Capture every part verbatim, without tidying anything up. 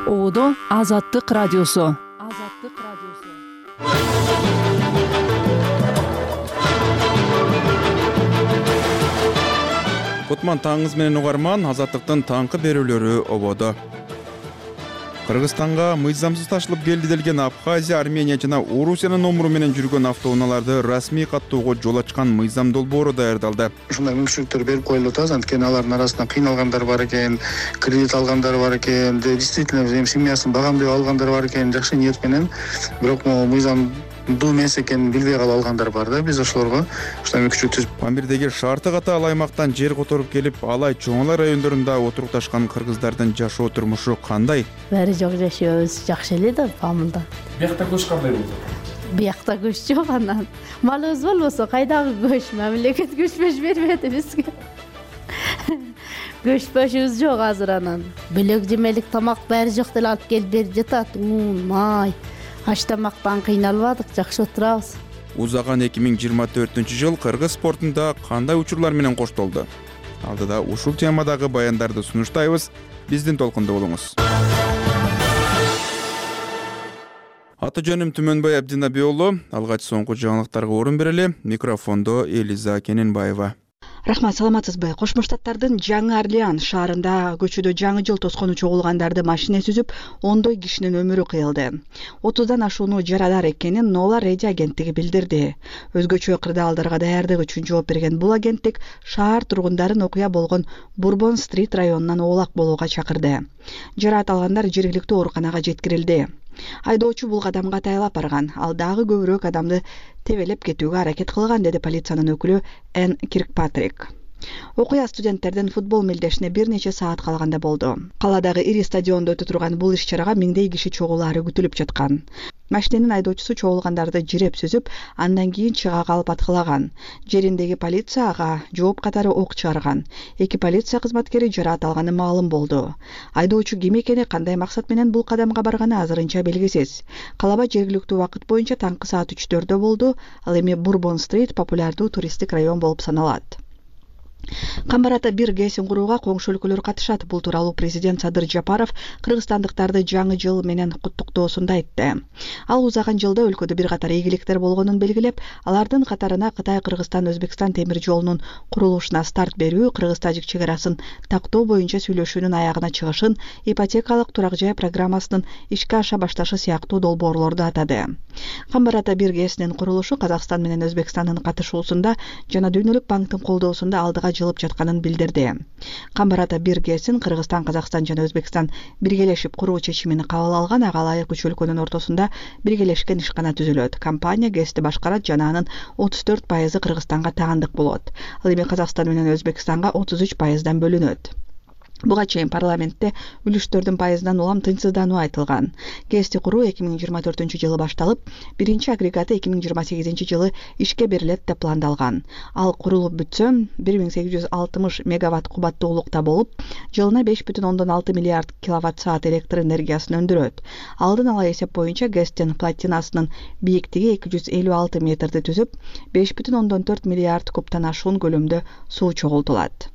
Оодо Азаттык радиосу. Азаттык радиосу. Кутман таңыңыз менен угарман, Азаттыктын таңкы берүүлөрү ободо. Кыргызстанга мыйзамсыз ташылып келди делген Абхазия, Армения жана Орусиянын номуру менен жүргөн автоунааларды расмий каттоого жол ачкан мыйзам долбоору даярдалды. Ушундай мүмкүнчүлүктөр берип коюлуп атабыз, анткени алардын арасында кыйналгандар бар экен, кредит алгандар бар экен, действительно семьясын багамдап алгандар бар экен, жакшы ниет менен, бирок мыйзам ду эмес экенин билбей калып алгандар бар да. Биз ошолорго ушундай мүмкүнчүлүк түзүп. Памирдеги шарты ката ал аймактан жер которуп келип, Алай Чоңалай райондорунда отурукташкан кыргыздардын жашоо турмушу кандай? Баары жок жашообуз жакшы эле да, Памылда. Биякта көч кандай болду? Биякта көч жок анан. Малыбыз болбосо кайдагы көч? Мамлекет көчмөш бербеди бизге. Көчпөшүбүз жок азыр анан. Бөлөк жемелик тамак баары жок деле алып келип берип жатат. Ун, май. Аш тамактан кыйналбадык, жакшы отурабыз. Узаган эки миң жыйырма төртүнчү жыл кыргыз спортунда кандай учурлар менен коштолду? Алдыда ушул темадагы баяндарды сунуштайбыз. Биздин толкунда болуңуз. Аты жөнүм Түмөнбай Абдинаби уулу. Алгач соңку жаңылыктарга орун берели. Микрофондо Элиза Кененбаева. Рахмат, саламатсызбы? Кошмо Штаттардын Жаңы Орлеан шаарында көчөдө жаңы жыл тоскону чогулгандарды машина сүзүп, ондой кишинин өмүрү кыйылды. отуздан ашууну жарадар экенин Нола Реди агенттиги билдирди. Өзгөчө кырдаалдарга даярдык үчүн жооп берген бул агенттик шаар тургундарын окуя болгон Бурбон-стрит районунан оолак болууга чакырды. Жараат алгандар жергиликтүү ооруканага жеткирилди. Айдоочу бул кадамга атайлап барган, ал дагы көбүрөөк адамды тебелеп кетүүгө аракет кылган, деди полициянын өкүлү Энн Киркпатрик. Окуя студенттердин футбол мелдешине бир нече саат калганда болду. Каладагы ири стадиондо өтө турган бул иш-чарага миңдей киши чогулаары күтүлүп жаткан. Машиненин айдоочусу чогулгандарды жиреп сүзүп, андан кийин чыга калып аткылаган. Жериндеги полиция ага жооп катары ок чыгарган. Эки полиция кызматкери жараат алганы маалым болду. Айдоочу ким экени, кандай максат менен бул кадамга барганы азырынча белгисиз. Калаба жергиликтүү убакыт боюнча таңкы саат үчтөрдө болду. Ал эми Бурбон-стрит популярдуу туристтик район болуп саналат. Камбарата бир ГЭСин курууга коңшу өлкөлөр катышат. Бул тууралуу президент Садыр Жапаров кыргызстандыктарды жаңы жыл менен куттуктоосунда айтты. Ал узаган жылда өлкөдө бир катар ийгиликтер болгонун белгилеп, алардын катарына Кытай Кыргызстан Өзбекстан темир жолунун курулушуна старт берүү, Кыргыз-Тажик чек арасын тактоо боюнча сүйлөшүүнүн аягына чыгышын, ипотекалык турак жай программасынын ишке аша башташы сыяктуу долбоорлорду атады. Камбарата бир ГЭСинин курулушу Казакстан менен Өзбекстандын катышуусунда жана Дүйнөлүк банктын колдоосунда алдыга жылып жатканын билдирди. Камбарата бир ГЭСин Кыргызстан, Казакстан жана Өзбекстан биргелешип куруу чечимин кабыл алган. Ага ылайык үч өлкөнүн ортосунда биргелешкен ишкана түзүлөт. Компания ГЭСти башкарат жана анын отуз төрт пайызы Кыргызстанга таандык болот. Ал эми Казакстан менен Өзбекстанга отуз үч пайыздан бөлүнөт. Буга чейин парламентте үлүштөрдүн пайызынан улам тынчсыздануу айтылган. ГЭСти куруу эки миң жыйырма төртүнчү жылы башталып, биринчи агрегаты эки миң жыйырма сегизинчи жылы ишке берилет деп пландалган. Ал курулуп бүтсө, бир миң сегиз жүз алтымыш мегаватт кубаттуулукта болуп, жылына беш бүтүн ондон алты миллиард киловатт саат электр энергиясын өндүрөт. Алдын ала эсеп боюнча ГЭСтин платинасынын бийиктиги эки жүз элүү алты метрди түзүп, беш бүтүн ондон төрт миллиард кубтан ашуун көлөмдө суу чогултулат.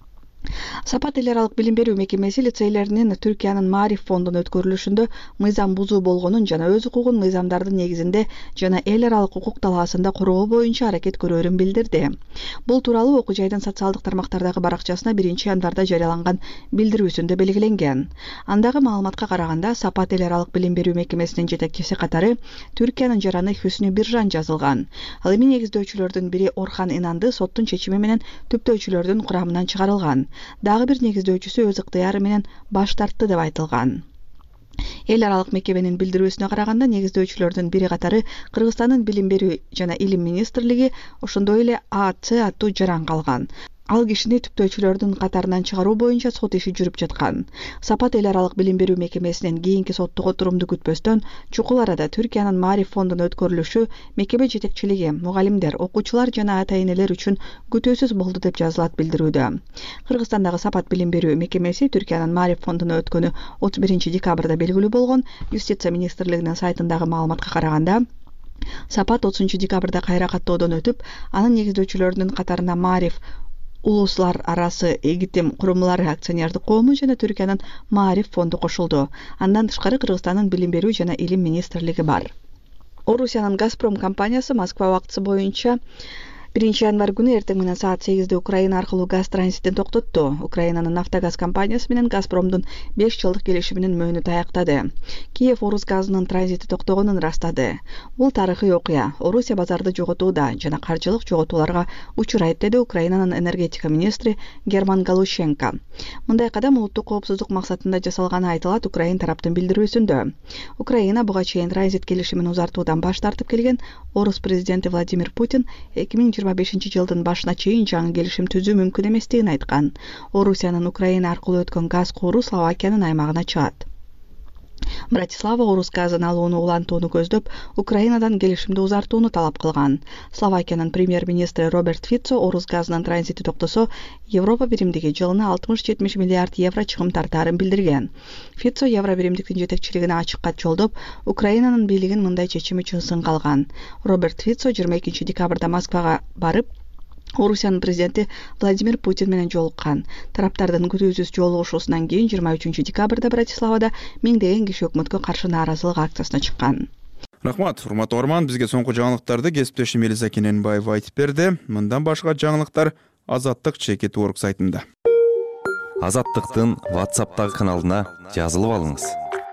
Сапат эл аралык билим берүү мекемеси лицейлеринин Түркиянын Маариф фондунун өткөрүлүшүндө мыйзам бузуу болгонун жана өз укугун мыйзамдардын негизинде жана эл аралык укук талаасында коргоо боюнча аракет көрөрүн билдирди. Бул тууралуу окуу жайдын социалдык тармактардагы баракчасына биринчи январда жарыяланган билдирүүсүндө белгиленген. Андагы маалыматка караганда, Сапат эл аралык билим берүү мекемесинин жетекчиси катары Түркиянын жараны Хүснү Биржан жазылган. Ал эми негиздөөчүлөрдүн бири Орхан Инанды соттун чечими менен түптөөчүлөрдүн курамынан чыгарылган. Дагы бир негиздөөчүсү өз ыктыяры менен баш тартты деп айтылган. Эл аралык мекеменин билдирүүсүнө караганда, негиздөөчүлөрдүн бири катары Кыргызстандын билим берүү жана илим министрлиги, ошондой эле А Ц аттуу жаран калган. Ал кишини түптөөчүлөрдүн катарынан чыгаруу боюнча сот иши жүрүп жаткан. Сапат эл аралык билим берүү мекемесинен кийинки соттук отурумду күтпөстөн, чукул арада Түркиянын Маариф фондунун өткөрүлүшү мекеме жетекчилиги, мугалимдер, окуучулар жана ата-энелер үчүн күтүүсүз болду деп жазылат билдирүүдө. Кыргызстандагы Сапат билим берүү мекемеси Түркиянын Маариф фондунун өткөнү отуз биринчи декабрда белгилүү болгон. Юстиция министрлигинин сайтындагы маалыматка караганда, Сапат отузунчу декабрда кайра каттоодон өтүп, анын негиздөөчүлөрүнүн катарына Маариф улуслар арасы эгитим курумлары акционердик коому жана Түркиянын Маариф фонду кошулду. Андан тышкары Кыргызстандын билим берүү жана илим министрлиги бар. Орусиянын Газпром компаниясы Москва убактысы боюнча биринчи январь күнү эртең менен саат сегизде Украина аркылуу газ транзитин токтотту. Украинанын Нафтогаз компаниясы менен Газпромдун беш жылдык келишиминин мөөнөтү аяктады. Киев Орус газынын транзити токтогонун ырастады. Бул тарыхый окуя. Орусия базарды жоготууда жана каржылык жоготууларга учурайт, деди Украинанын энергетика министри Герман Галущенко. Мындай кадам улуттук коопсуздук максатында жасалганы айтылат Украин тараптын билдирүүсүндө. Украина буга чейин транзит келишимин узартуудан баш тартып келген. Орус президенти Владимир Путин эки миң жыйырма бешинчи жылдын башына чейин жаңы келишим түзүү мүмкүн эместигин айткан. Орусиянын Украина аркылуу өткөн газ куру Словакиянын аймагына чыгат. Братислава Орус газын алууну улантууну көздөп, Украинадан келишимди узартууну талап кылган. Словакиянын премьер-министри Роберт Фицо Орус газынын транзити токтосо, Европа биримдиги жылына алтымыш жетимиш миллиард евро чыгым тартаарын билдирген. Фицо Евро биримдиктин жетекчилигине ачык кат жолдоп, Украинанын бийлигин мындай чечим үчүн сынга алган. Роберт Фицо жыйырма экинчи декабрда Москвага барып, Орусиянын президенти Владимир Путин менен жолуккан. Тараптардын күтүүсүз жолугушуусунан кийин жыйырма үчүнчү декабрда Братиславада миңдеген киши өкмөткө каршы нааразылык акциясына чыккан. Рахмат, урматтуу угарман, бизге соңку жаңылыктарды кесиптешим Элиза Кененбаева айтып берди. Мындан башка жаңылыктар Азаттык Чекит Орг сайтында. Азаттыктын WhatsApp'тагы каналына жазылып алыңыз.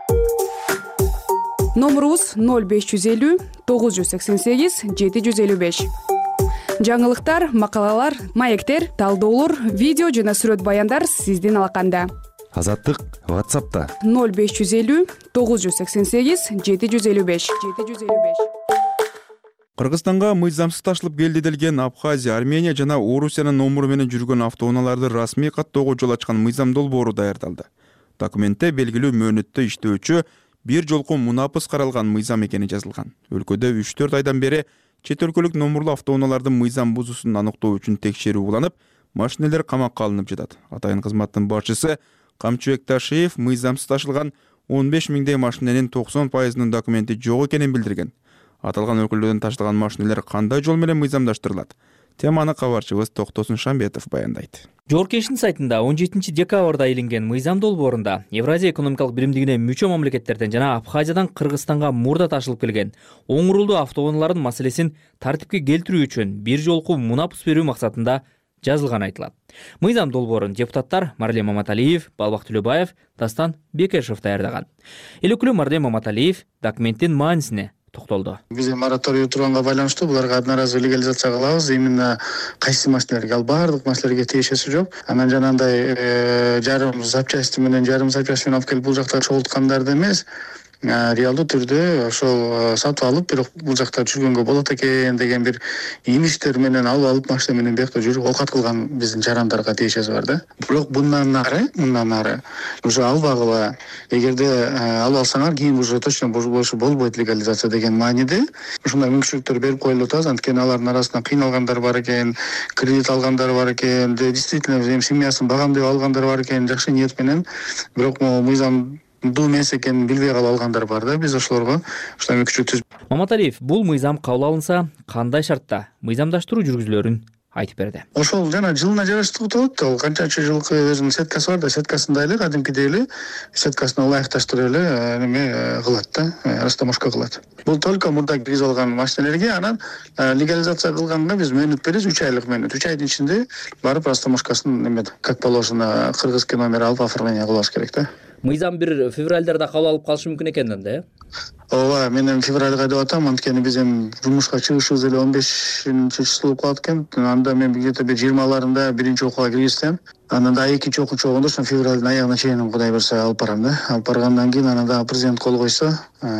Номерубуз ноль беш жүз элүү тогуз жүз сексен сегиз жети жүз элүү беш. Жаңылыктар, макалалар, маектер, талдоолор, видео жана сүрөт баяндар сиздин алаканда. Азаттык WhatsApp'та ноль беш жүз элүү тогуз жүз сексен сегиз жети жүз элүү беш. Кыргызстанга мыйзамсыз ташылып келди делген Абхазия, Армения жана Орусиянын номуру менен жүргөн автоунааларды расмий каттоого жол ачкан мыйзам долбоору даярдалды. Документте белгилүү мөөнөттө иштөөчү бир жолку мунапыс каралган мыйзам экени жазылган. Өлкөдө үч төрт айдан бери чет өлкөлүк номурлуу автоунаалардын мыйзам бузуусун аныктоо үчүн текшерүү уланып, машинелер камакка алынып жатат. Атайын кызматтын башчысы Камчыбек Ташиев мыйзамсыз ташылган он беш миңдей машиненин токсон пайызынын документи жок экенин билдирген. Аталган өлкөлөрдөн ташылган машинелер кандай жол менен мыйзамдаштырылат? Теманы кабарчыбыз Токтосун Шамбетов баяндайт. Жогорку сайтында он жетинчи декабрда илинген мыйзам долбоорунда Евразия экономикалык биримдигине мүчө мамлекеттерден жана Абхазиядан Кыргызстанга мурда ташылып келген оң урулдуу автоунаалардын маселесин тартипке келтирүү үчүн бир жолку мунапыс берүү максатында жазылган айтылат. Мыйзам долбоорун депутаттар Марлен Маматалиев, Балбак Төлөбаев, Дастан Бекешев даярдаган. Эл өкүлү Марлен Маматалиев документтин маанисине токтолду. Биз мораторий турганга байланыштуу буларга одноразовый легализация кылабыз. Именно кайсы маселелерге, ал баардык маселелерге тиешеси жок. Анан жанагындай жарым запчасти менен жарым запчасть менен алып келип бул жакта чогулткандарды эмес, реалдуу түрдө ошол сатып алып, бирок бул жакта жүргөнгө болот экен деген бир имиштер менен алып алып машина менен бияқта жүрүп оокат кылган биздин жарандарга тиешеси бар да. Бирок мындан ары, мындан ары уже албагыла. Эгерде алып алсаңар, кийин уже точно болбойт легализация деген мааниде ушундай мүмкүнчүлүктөр берип коюлуп атабыз. Анткени алардын арасында кыйналгандар бар экен, кредит алгандар бар экен, действительно семьясын багамдап алгандар бар экен, жакшы ниет менен, бирок мыйзам бул эмес экенин билбей калып алгандар бар да. Биз ошолорго ушундай мүмкүнчүлүк түзүп. Маматалиев бул мыйзам кабыл алынса, кандай шартта мыйзамдаштыруу жүргүзүлөрүн айтып берди. Ошол жана жылына жараштуу болот. Ал канчанчы жылкы өзүнүн сеткасы бар да, сеткасында эле кадимкидей эле сеткасына ылайыкташтырып эле неме кылат да, растаможка кылат. Бул только мурда киргизип алган машинелерге, анан легализация кылганга биз мөөнөт беребиз, үч айлык мөөнөт. үч айдын ичинде барып растаможкасын неме как положено кыргызский номер алып оформление кылабыз керек да. Мыйзам бир февралдарда кабыл алып калышы мүмкүн экен да, э? Ооба, мен эми февралга деп атам, анткени биз эми жумушка чыгышыбыз эле он бешинчи число болуп калат экен. Анда мен где-то бир жыйырмаларында биринчи окууга киргизсем, анан да экинчи окуучу болгондо ошо февралдын аягына чейин Кудай буйрса алып барам да. Алып баргандан кийин анан да президент кол койсо,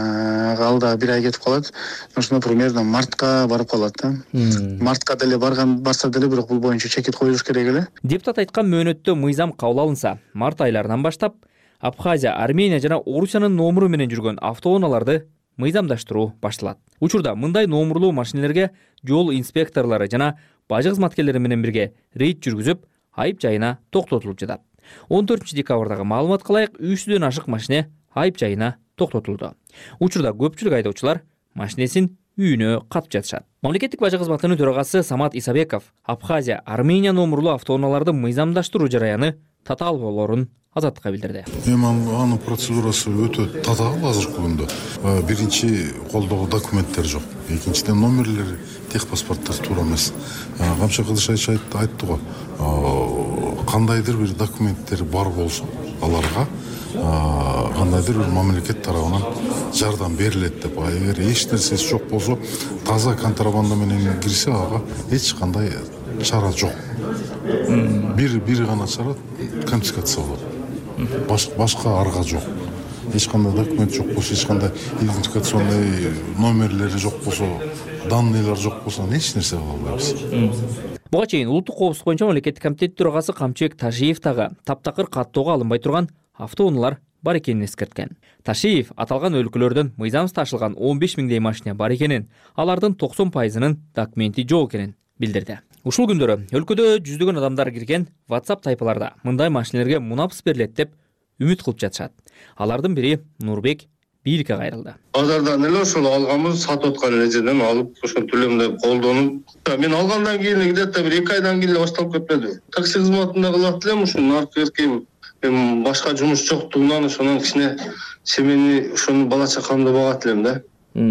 ал да бир ай кетип калат. Ошондо примерно мартка барып калат да. Мартка деле барган барса деле, бирок бул боюнча чекит коюлуш керек эле. Депутат айткан мөөнөттө мыйзам кабыл алынса, март айларынан баштап Абхазия, Армения жана Орусиянын номуру менен жүргөн автоунааларды мыйзамдаштыруу башталат. Учурда мындай номурлуу машинелерге жол инспекторлору жана бажы кызматкерлери менен бирге рейд жүргүзүп, айып жайына токтотулуп жатат. он төртүнчү декабрдагы маалыматка ылайык үч жүздөн ашык машине айып жайына токтотулду. Учурда көпчүлүк айдоочулар машинесин үйүнө катып жатышат. Мамлекеттик бажы кызматынын төрагасы Самат Исабеков Абхазия Армения номурлуу автоунааларды мыйзамдаштыруу жараяны татаал болоорун Азаттыкка билдирди. Эми анын процедурасы өтө татаал азыркы күндө. Биринчи колдогу документтер жок. Экинчиден номерлери, техпаспорттор туура эмес. Камчы Кылыш айтты го, кандайдыр бир документтер бар болсо, аларга кандайдыр бир мамлекет тарабынан жардам берилет деп. Эгер эч нерсеси жок болсо, таза контрабанда менен кирсе, ага эч кандай чара жок. Бир бир гана чара конфискация болот. Башка арга жок. Эч кандай документ жок болсо, эч кандай идентификационный номерлери жок болсо, данныйлар жок болсо, эч нерсе кыла албайбыз. Буга чейин улуттук коопсуздук боюнча мамлекеттик комитет төрагасы Камчыбек Ташиев дагы таптакыр каттоого алынбай турган автоунаалар бар экенин эскерткен. Ташиев аталган өлкөлөрдөн мыйзамсыз ташылган он беш миңдей машина бар экенин, алардын токсон пайызынын документи жок экенин билдирди. Ушул күндөрү өлкөдө жүздөгөн адамдар кирген WhatsApp тайпаларда мындай машинелерге мунапс берилет деп үмүт кылып жатышат. Алардын бири Нурбек бийликке кайрылды. Базардан эле ошол алганбыз, сатып аткан эле жерден алып, ошол төлөмдү колдонуп, мен алгандан кийин где-то бир эки айдан кийин башталып кетпеди. Такси кызматында кылат элем, ушул аркы эркем эми башка жумуш жоктугунан ошонун кичине семени ошону бала чакамды багат элем да.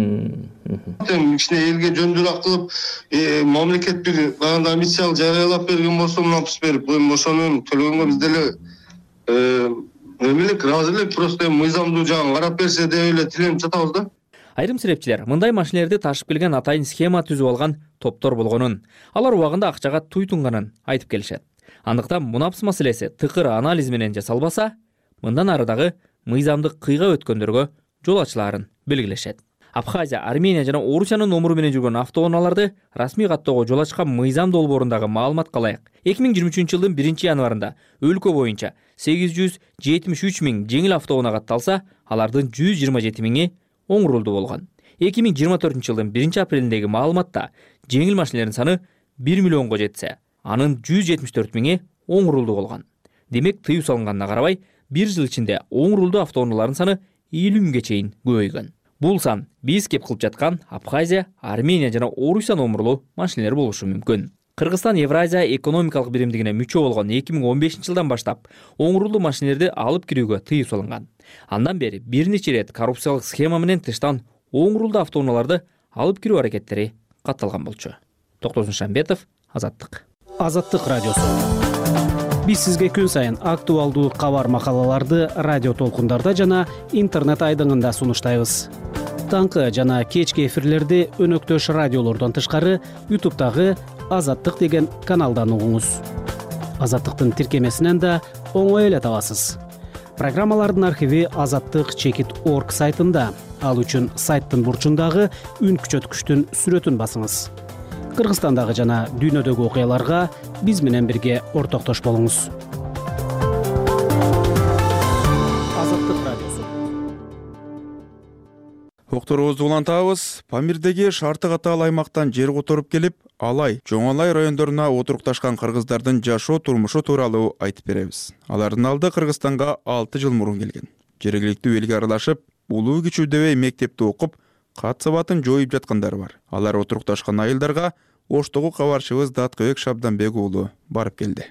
Кичине элге жөндүрөк кылып, мамлекет бир кандай миссия жарыялап берген болсо, мунапс берип, эми ошону төлөгөнгө биз деле эмелик ыраазы элек, просто мыйзамдуу жагын карап берсе деп эле тиленип жатабыз да. Айрым серепчилер мындай машинелерди ташып келген атайын схема түзүп алган топтор болгонун, алар убагында акчага туйтунганын айтып келишет. Андыктан мунапс маселеси тыкыр анализ менен жасалбаса, мындан ары дагы мыйзамдык кыйга өткөндөргө жол ачылаарын белгилешет. Абхазия, Армения жана Орусиянын номуру менен жүргөн автоунааларды расмий каттоого жол ачкан мыйзам долбоорундагы маалыматка ылайык эки миң жыйырма үчүнчү жылдын биринчи январында өлкө боюнча сегиз жүз жетимиш үч миң жеңил автоунаа катталса, алардын жүз жыйырма жети миңи оң рулдуу болгон. эки миң жыйырма төртүнчү жылдын биринчи апрелиндеги маалыматта жеңил машинелердин саны бир миллионго жетсе, анын жүз жетимиш төрт миңи оң рулдуу болгон. Демек, тыюу салынганына карабай, бир жыл ичинде оң рулдуу автоунаалардын саны элүү миңге чейин көбөйгөн. Бул сан биз кеп кылып жаткан Абхазия, Армения жана Орусия номурлуу машинелер болушу мүмкүн. Кыргызстан Евразия экономикалык биримдигине мүчө болгон эки миң он бешинчи жылдан баштап оң рулдуу машинелерди алып кирүүгө тыюу салынган. Андан бери бир нече ирет коррупциялык схема менен тыштан оң рулдуу автоунааларды алып кирүү аракеттери катталган болчу. Токтосун Шамбетов, Азаттык. Азаттык радиосу. Биз сизге күн сайын актуалдуу кабар макалаларды радио толкундарда жана интернет айдыңында сунуштайбыз. Таңкы жана кечки эфирлерди өнөктөш радиолордон тышкары ютубтагы Азаттык деген каналдан угуңуз. Азаттыктын тиркемесинен да оңой эле табасыз. Программалардын архиви азаттык чекит точка орг сайтында. Ал үчүн сайттын бурчундагы үн күчөткүчтүн сүрөтүн басыңыз. Кыргызстандагы жана дүйнөдөгү окуяларга биз менен бирге ортоктош болуңуз. Азаттык радиосу. Окторубузду улантабыз. Памирдеги шарты катаал аймактан жер которуп келип, Алай, Жоңалай райондоруна отурукташкан кыргыздардын жашоо турмушу тууралуу айтып беребиз. Алардын алды Кыргызстанга алты жыл мурун келген. Жергиликтүү элге аралашып, улуу кичүүдөбөй мектепти окуп, кат сабатын жоюп жаткандар бар. Алар отурукташкан айылдарга Оштогу кабарчыбыз Даткыбек Шабданбек уулу барып келди.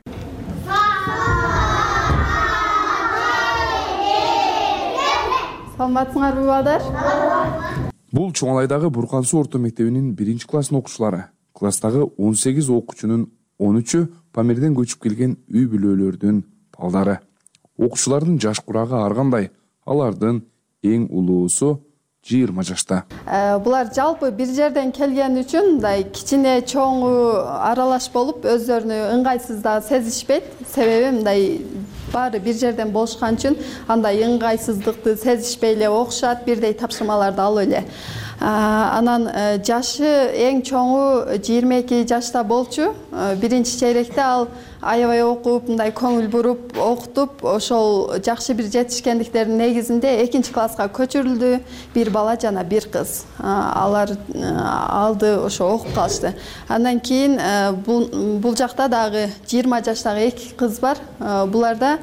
Саламатсыңарбы балдар? Бул Чоңалайдагы Буркан суу орто мектебинин биринчи класстын окуучулары. Класстагы он сегиз окуучунун он үчү Памирден көчүп келген үй бүлөлөрдүн балдары. Окуучулардын жаш курагы ар кандай, алардын эң улуусу жыйырма жашта. Булар жалпы бир жерден келген үчүн мындай кичине чоңу аралаш болуп, өздөрүнү ыңгайсыз да сезишпейт. Себеби мындай баары бир жерден болушкан үчүн андай ыңгайсыздыкты сезишпей эле окушат, бирдей тапшырмаларды алып эле. Анан жашы эң чоңу жыйырма эки жашта болчу. Биринчи чейректе ал аябай окуп, мындай көңүл буруп, окутуп, ошол жакшы бир жетишкендиктердин негизинде экинчи класска көчүрүлдү. Бир бала жана бир кыз. Алар алды ошо окуп калышты. Андан кийин бул жакта дагы жыйырма жаштагы эки кыз бар. Буларда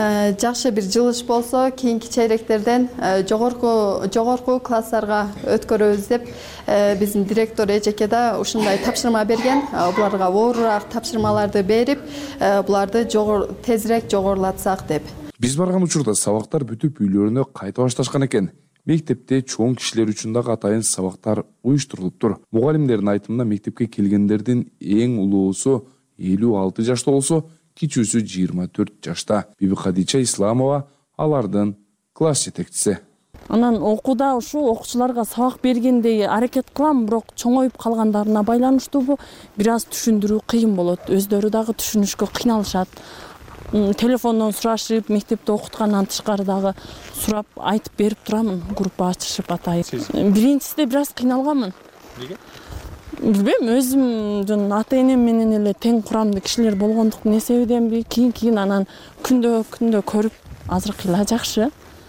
жакшы бир жылыш болсо, кийинки чейректерден жогорку жогорку класстарга өткөн өткөрөбүз деп биздин директор эжеке да ушундай тапшырма берген. Буларга оорураак тапшырмаларды берип, буларды тезирээк жогорулатсак деп. Биз барган учурда сабактар бүтүп үйлөрүнө кайта башташкан экен. Мектепте чоң кишилер үчүн дагы атайын сабактар уюштурулуптур. Мугалимдердин айтымында мектепке келгендердин эң улуусу элүү алты жашта болсо, кичүүсү жыйырма төрт жашта. Биби Кадича Исламова алардын класс жетекчиси. Анан окууда ушу окуучуларга сабак бергендей аракет кылам, бирок чоңоюп калгандарына байланыштуу бир аз түшүндүрүү кыйын болот. Өздөрү дагы түшүнүшкө кыйналышат. Телефондон сурашып, мектепте окуткандан тышкары дагы сурап айтып берип турамын, группа ачышып атайын. Биринчисинде бир аз кыйналганмын. Эмнеге? Билбейм, өзүмдүн ата-энем менен эле тең курамдуу кишилер болгондуктун эсебиденби, кийин-кийин анан күндө-күндө көрүп, азыркы эле жакшы.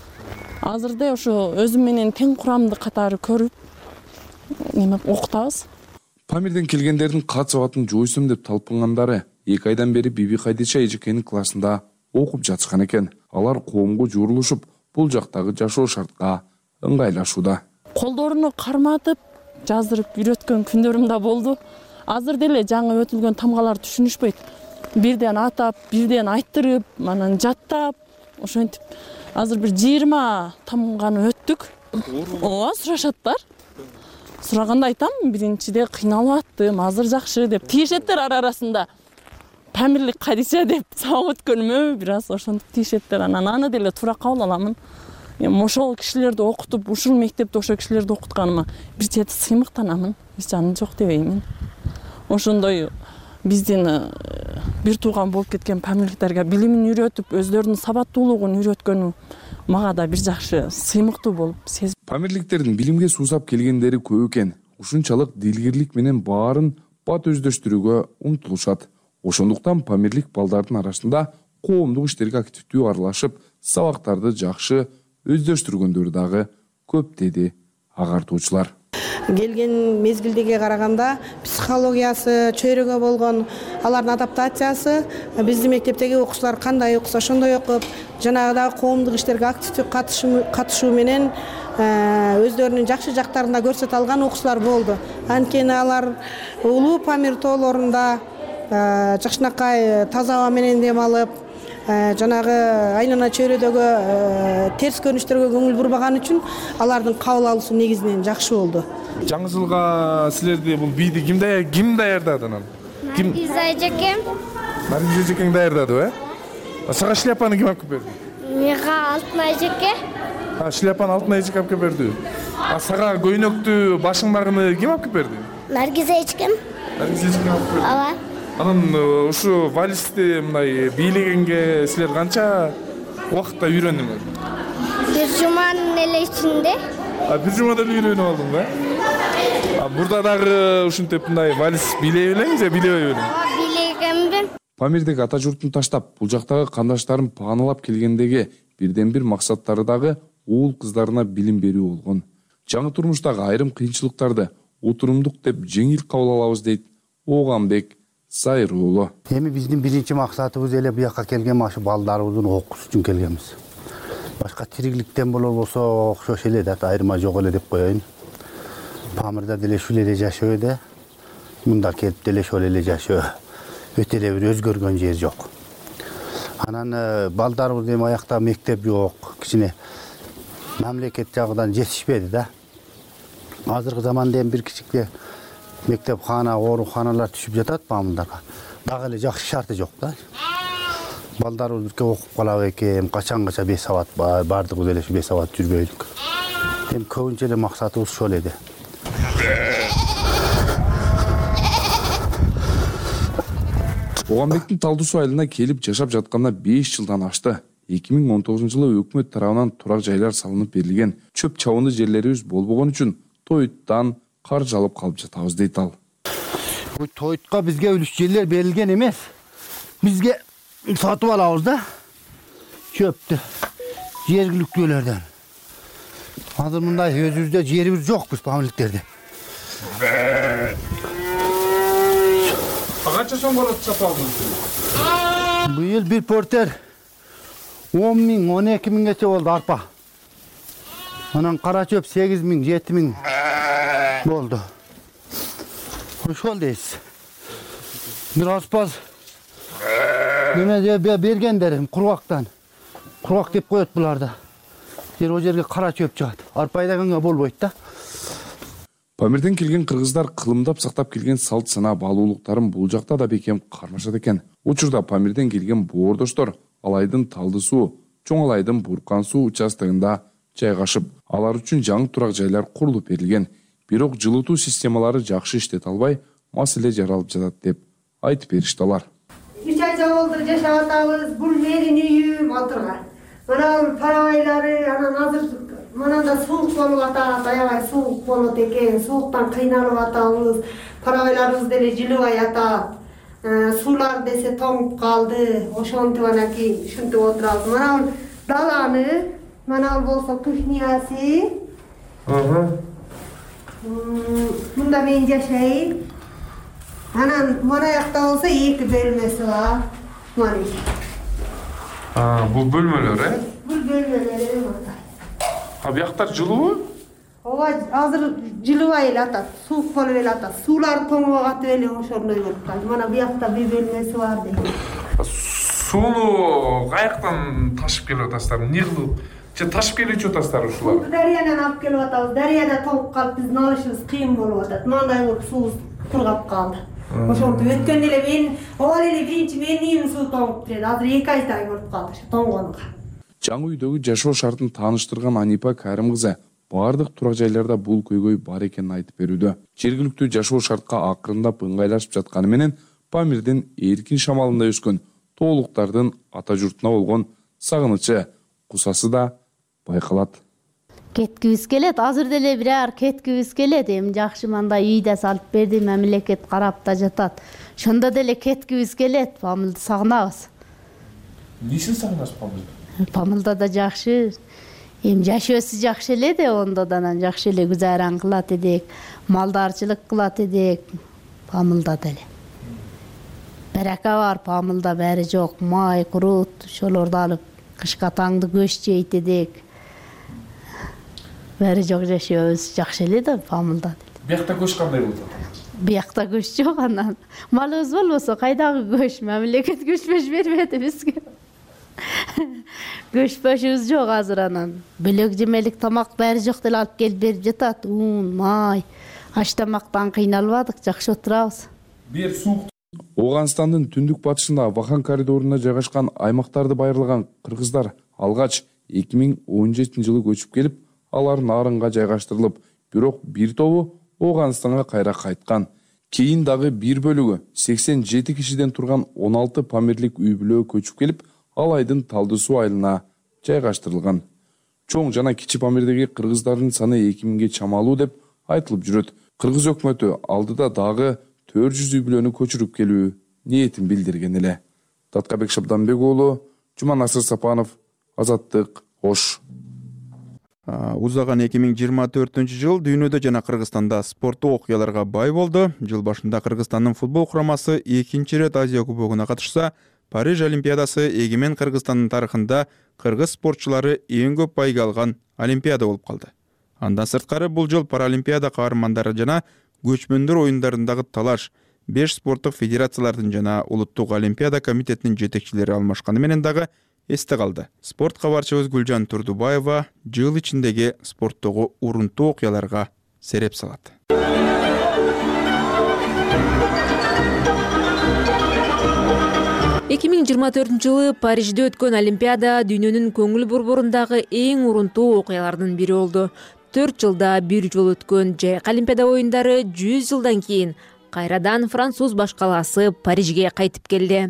Азырда ошо өзүм менен тең курамдуу катары көрүп, эме окутабыз. Памирден келгендердин катышып атын жойсом деп талпынгандары эки айдан бери Биби Кадича эжекенин классында окуп жатышкан экен. Алар коомго журулушуп, бул жактагы жашоо шартка ыңгайлашууда. Колдоруну карматып, жаздырып үйрөткөн күндөрүм да болду. Азыр деле жаңы өтүлгөн тамгалар түшүнүшпөйт. Бирден атап, бирден айттырып, анан жаттап, ошентип азыр бир жыйырма тамганы өттүк. Ооба, сурашаттар. Сураганда айтам, биринчиде кыйналып аттым, азыр жакшы деп. Тиешеттер ара арасында. Памирлик Кадича деп сабак өткөнүмө бир аз ошентип тиешеттер. Анан аны деле туура кабыл аламын. Эми ошол кишилерди окутуп, ушул мектепте ошол кишилерди окутканыма бир чети сыймыктанамын. Эч жаны жок дебеймин. Ошондой биздин бир тууган болуп кеткен памирликтерге билимин үйрөтүп, өздөрүнүн сабаттуулугун үйрөткөнү мага да бир жакшы сыймыктуу болуп сезим. Памирликтердин билимге суусап келгендери көп экен. Ушунчалык дилгирлик менен баарын бат өздөштүрүүгө умтулушат. Ошондуктан памирлик балдардын арасында коомдук иштерге активдүү аралашып, сабактарды жакшы өздөштүргөндөрү дагы көп деди агартуучулар. Келген мезгилдеге караганда психологиясы, чөйрөгө болгон алардын адаптациясы, биздин мектептеги окуучулар кандай окуса ошондой окуп, жанагыдай коомдук иштерге активдүү катышуу менен өздөрүнүн жакшы жактарын да көрсөтө алган окуучулар болду. Анткени алар улуу Памир тоолорунда жакшынакай таза аба менен дем алып, жанагы айлана чөйрөдөгү терс көрүнүштөргө көңүл бурбаган үчүн алардын кабыл алуусу негизинен жакшы болду. Жаңы жылга силерди бул бийди ким ким даярдады анан? Наргиза эжекем. Наргиза эжекең даярдады, э? Сага шляпаны ким алып берди? Мага Алтын эжеке. А шляпаны Алтын эжеке алып берди. А сага көйнөктү, башыңдагыны ким алып берди? Наргиза эжекем. Наргиза эжекең алып берди. Ооба. Анан ушу вальсти мындай бийлегенге силер канча убакытта үйрөндүңөр? Бир жуманын эле ичинде. А бир жумада эле үйрөнүп алдың да? А мурда дагы ушинтип мындай вальс бийлей белең же бийлебей белең? Ооба, бийлегенмин. Памирдеги ата журтун таштап, бул жактагы кандаштарын пааналап келгендеги бирден бир максаттары дагы уул кыздарына билим берүү болгон. Жаңы турмуштагы айрым кыйынчылыктарды отурумдук деп жеңил кабыл алабыз дейт Оганбек Сайруулу. Эми биздин биринчи максатыбыз эле буяка келген машы балдарыбыздын окуусу үчүн келгенбиз. Башка тириликтен болбосо окшош эле да, айырма жок эле деп коеюн. Памирда деле ушул эле жашоо эле, мында келип деле ошол эле жашоо. Өтө эле бир өзгөргөн жер жок. Анан балдарыбыз эми аякта мектеп жок, кичине мамлекет жагынан жетишпеди да. Азыркы заманда эми бир кичике мектепкана, ооруканалар түшүп жатат Памирдарга. Дагы эле жакшы шарты жок да. Балдарыбыз бирке окуп калабы экен, качангаcha беш сабат бар, бардыгыбыз эле беш сабат жүрбөйлүк. Эми көбүнчө эле максатыбыз ошол эди. Оганбектин Талдуу суу айылына келип жашап жатканына беш жылдан ашты. эки миң он тогузунчу жылы өкмөт тарабынан турак жайлар салынып берилген. Чөп чабынды жерлерибиз болбогон үчүн Тоюттан каржы алып калып жатабыз дейт ал. Бул Тоютка бизге үлүш жерлер берилген эмес. Бизге сатып алабыз да. Чөптү жергиликтүүлөрдөн. Азыр мындай өзүбүздө жерибиз жок биз памирликтерде. Канча сом болот сатып алдыңыз? Быйыл бир портер он миң, он эки миңгече болду арпа. Анан кара чөп сегиз миң, жети миң. Болду. Ошол дейсиз. Бир аспаз неме деп бергендер кургактан. Кургак деп коет буларды. Жер о жерге кара чөп чыгат. Арпа айдаганга болбойт да. Памирден келген кыргыздар кылымдап сактап келген салт сана баалуулуктарын бул жакта да бекем кармашат экен. Учурда Памирден келген боордоштор Алайдын Талды суу, Чоң Алайдын Буркан суу участогунда жайгашып, алар үчүн жаңы турак жайлар курулуп берилген. Бирок жылытуу системалары жакшы иштете албай, маселе жаралып жатат деп айтып беришти алар. Үч айча болду жашап атабыз, бул менин үйүм отурга. Мына парабайлары анан азыр мынанда суук болуп атат, аябай суук болот экен, сууктан кыйналып атабыз. Парабайларыбыз деле жылыбай атат. Суулар десе тоңуп калды. Ошентип анакей ушинтип отурабыз. Мына даланы, мына болсо кухнясы. Ага. Мында мен жашайм. Анан мына жакта болсо эки бөлмөсү бар. Мына. А, бул бөлмөлөр, э? Бул бөлмөлөр мында. А бияктар жылуу? Ооба, азыр жылыбай эле атат, суук болуп эле атат. Суулар тоңуп атып эле ошондой болуп калды. Мына буякта бир бөлмөсү бар дейм. Сууну каяктан ташып келип атасыздар? Эмне кылып? Же ташып келип атасыздар ушулар? Дарыядан алып келип атабыз. Дарыяда тоңуп калып биздин алышыбыз кыйын болуп атат. Мындай болуп суубуз кургап калды. Ошентип өткөндө эле мен ооба эле биринчи менин үйүм суу тоңуп турду. Азыр эки айдай болуп калды ошо тоңгонуга. Жаңы үйдөгү жашоо шартын тааныштырган Анипа Карим кызы бардык турак жайларда бул көйгөй бар экенин айтып берүүдө. Жергиликтүү жашоо шартка акырындап ыңгайлашып жатканы менен Памирдин эркин шамалында өскөн тоолуктардын ата журтуна болгон сагынычы, кусасы да байкалат. Кеткибиз келет, азыр деле бирар кеткибиз келет. Эми жакшы мындай үйдө салып берди, мамлекет карап да жатат. Ошондо деле кеткибиз келет, Памылды сагынабыз. Несин сагынасыз Памылды? Памылда да жакшы. Эми жашоосу жакшы эле да, ондо да анан жакшы эле гүзаран кылат эдик, малдарчылык кылат эдик. Памылда деле. Барака бар, Памылда баары жок, май, курут, ошолорду алып кышка таңды көч жейт эдик. Баары жок, жашообуз жакшы эле да Памылда деле. Биякта көч кандай болуп атат? Биякта көч жок, анан малыбыз болбосо кайдагы көч? Мамлекет көч-пөч бербеди бизге. Көч-пөчүбүз жок азыр, анан бөлөк жемелик тамак баары жок деле алып келип берип жатат. Ун, май, аш тамактан кыйналбадык, жакшы отурабыз. Бир суук. Ооганстандын түндүк батышында Вахан коридоруна жайгашкан аймактарды байырлаган кыргыздар алгач эки миң он жетинчи жылы көчүп келип, алар Нарынга жайгаштырылып, бирок бир тобу Ооганстанга кайра кайткан. Кийин дагы бир бөлүгү сексен жети кишиден турган он алты памирлик үй бүлө көчүп келип, Алайдын Талды суу айылына жайгаштырылган. Чоң жана кичи Памирдеги кыргыздардын саны эки миңге чамалуу деп айтылып жүрөт. Кыргыз өкмөтү алдыда дагы төрт жүз үй бүлөнү көчүрүп келүү ниетин билдирген эле. Таткабек Шабданбек уулу, Жуманасыр Сапанов, Азаттык, Ош. Узаган эки миң жыйырма төртүнчү жыл дүйнөдө жана Кыргызстанда спорттук окуяларга бай болду. Жыл башында Кыргызстандын футбол курамасы экинчи ирет Азия кубогуна катышса, Париж Олимпиадасы эгемен Кыргызстандын тарыхында кыргыз спортчулары эң көп байга алган Олимпиада болуп калды. Андан сырткары бул жыл Паралимпиада каармандары жана көчмөндөр оюндарындагы талаш беш спорттук федерациялардын жана улуттук Олимпиада комитетинин жетекчилери алмашканы менен дагы эсте калды. Спорт кабарчыбыз Гүлжан Турдубаева жыл ичиндеги спорттогу урунтуу окуяларга сереп салат. эки миң жыйырма төртүнчү жылы Парижде өткөн Олимпиада дүйнөнүн көңүл борборундагы эң урунтуу окуялардын бири болду. төрт жылда бир жолу өткөн жайкы Олимпиада оюндары жүз жылдан кийин кайрадан француз баш калаасы Парижге кайтып келди.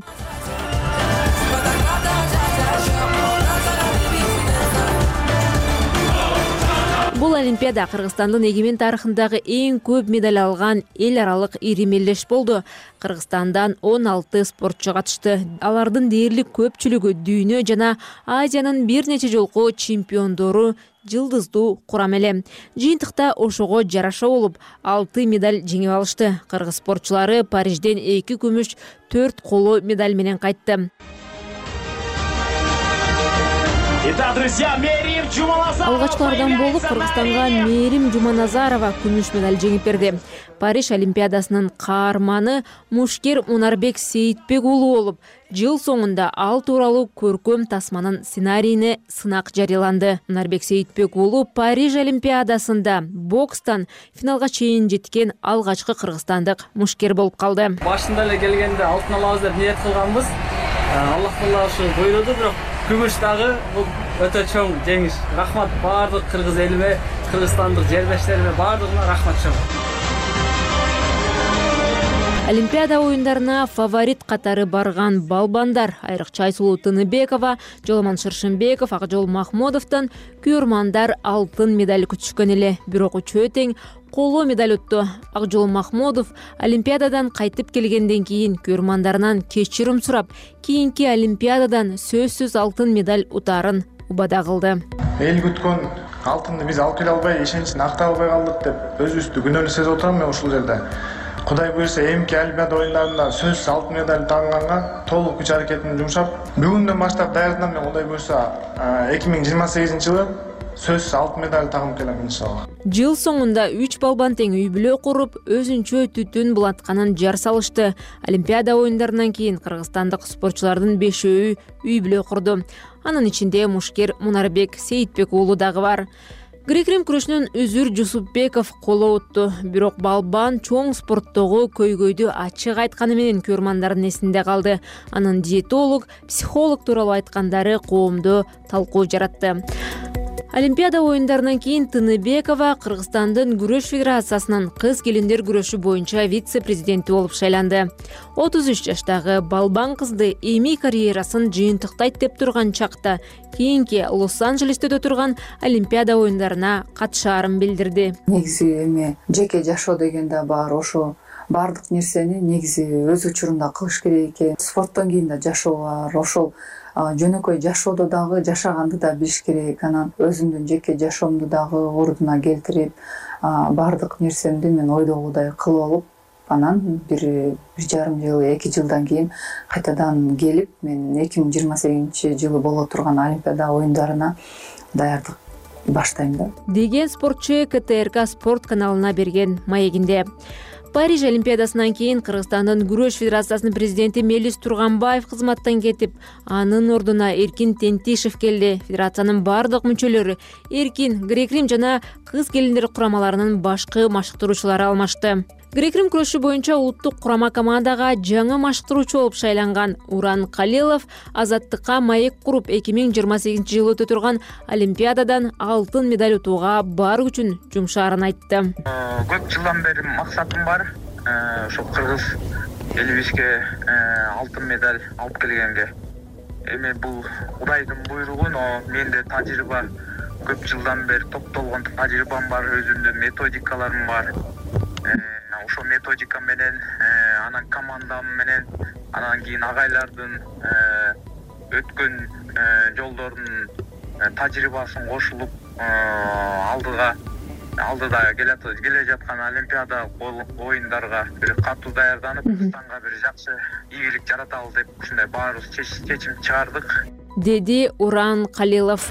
Бул Олимпиада Кыргызстандын эгемен тарыхындагы эң көп медаль алган эл аралык ири мелдеш болду. Кыргызстандан он алты спортчу катышты. Алардын дээрлик көпчүлүгү дүйнө жана Азиянын бир нече жолку чемпиондору, жылдыздуу курам эле. Жыйынтыкта ошого жараша болуп алты медаль жеңип алышты. Кыргыз спортчулары Парижден эки күмүш, төрт коло медаль менен кайтты. Итак, друзья, Мерим Жуманазарова. Алгачкылардан болуп Кыргызстанга Мерим Жуманазарова күмүш медаль жеңип берди. Париж Олимпиадасынын каарманы мушкер Мунарбек Сейитбек уулу болуп, жыл соңунда ал тууралуу көркөм тасманын сценарийине сынак жарыяланды. Мунарбек Сейитбек уулу Париж Олимпиадасында бокстан финалга чейин жеткен алгачкы кыргызстандык мушкер болуп калды. Башында эле келгенде алтын алабыз деп ниет кылганбыз. Аллах таала ушу буйруду, бирок күмүш дагы бул өтө чоң жеңиш. Рахмат баардык кыргыз элиме, кыргызстандык жердештериме, баардыгына рахмат чоң. Олимпиада оюндарына фаворит катары барган балбандар айрыкча Айсулуу Тыныбекова, Жоломон Шыршынбеков, Акжол Махмудовдон күйөрмандар алтын медаль күтүшкөн эле. Бирок үчөө тең коло медаль утту. Акжол Махмудов Олимпиададан кайтып келгенден кийин күйөрмандарынан кечирим сурап, кийинки Олимпиададан сөзсүз алтын медаль утаарын убада кылды. Эл күткөн алтынды биз алып келе албай, ишеничин актай албай калдык деп өзүбүздү күнөөлүү сезип отурам мен ушул жерде. Кудай буйрса эмки Олимпиада оюндарында сөзсүз алтын медаль тагынганга толук күч аракетимди жумшап, бүгүндөн баштап даярданам. Мен Кудай буйрса эки миң жыйырма сегизинчи жылы сөзсүз алтын медаль тагып келем иншалла. Жыл соңунда үч балбан тең үй бүлө куруп, өзүнчө түтүн булатканын жар салышты. Олимпиада оюндарынан кийин кыргызстандык спортчулардын бешөөү үй бүлө курду. Анын ичинде мушкер Мунарбек Сейитбек уулу дагы бар. Грек-рим күрөшүнөн Үзүр Жусупбеков коло утту. Бирок балбан чоң спорттогу көйгөйдү ачык айтканы менен көрмандардын эсинде калды. Анын диетолог, психолог тууралуу айткандары коомдо талкуу жаратты. Олимпиада оюндарынан кийин Тыныбекова Кыргызстандын күрөш федерациясынын кыз келиндер күрөшү боюнча вице-президенти болуп шайланды. отуз үч жаштагы балбан кызды эми карьерасын жыйынтыктайт деп турган чакта кийинки Лос-Анджелесте өтө турган Олимпиада оюндарына катышаарын билдирди. Негизи эми жеке жашоо деген да бар, ошо баардык нерсени негизи өз учурунда кылыш керек экен. Спорттон кийин да жашоо бар, ошол жөнөкөй жашоодо дагы жашаганды да билиш керек. Анан өзүмдүн жеке жашоомду дагы ордуна келтирип, баардык нерсемди мен ойдогудай кылып алып, анан бир бир жарым жыл, эки жылдан кийин кайтадан келип, мен эки миң жыйырма сегизинчи жылы боло турган Олимпиада оюндарына даярдык баштайм да. Деген спортчу ка тэ эр ка спорт каналына берген маегинде. Париж Олимпиадасынан кийин Кыргызстандын күрөш федерациясынын президенти Мелис Турганбаев кызматтан кетип, анын ордуна Эркин Тентишев келди. Федерациянын бардык мүчөлөрү Эркин, Грек-рим жана кыз келиндер курамаларынын башкы машыктыруучулары алмашты. Грек-рим күрөшү боюнча улуттук курама командага жаңы машыктыруучу болуп шайланган Уран Калилов азаттыкка маек куруп эки миң жыйырма сегизинчи жылы өтө турган Олимпиададан алтын медаль утууга бар күчүн жумшаарын айтты. Көп жылдан бери максатым бар, ошол кыргыз элибизге алтын медаль алып келгенге. Эми бул Кудайдын буйругу, но менде тажрыйба көп жылдан бери топтолгон тажрыйбам бар, өзүмдүн методикаларым бар. Ошол методика менен, анан командам менен, анан кийин агайлардын өткөн жолдорунун тажрыйбасын кошулуп, алдыга алдыда келе жаткан Олимпиада оюндарга бир катуу даярданып, Кыргызстанга бир жакшы ийгилик жараталы деп ушундай баарыбыз чечим чыгардык, деди Уран Калилов.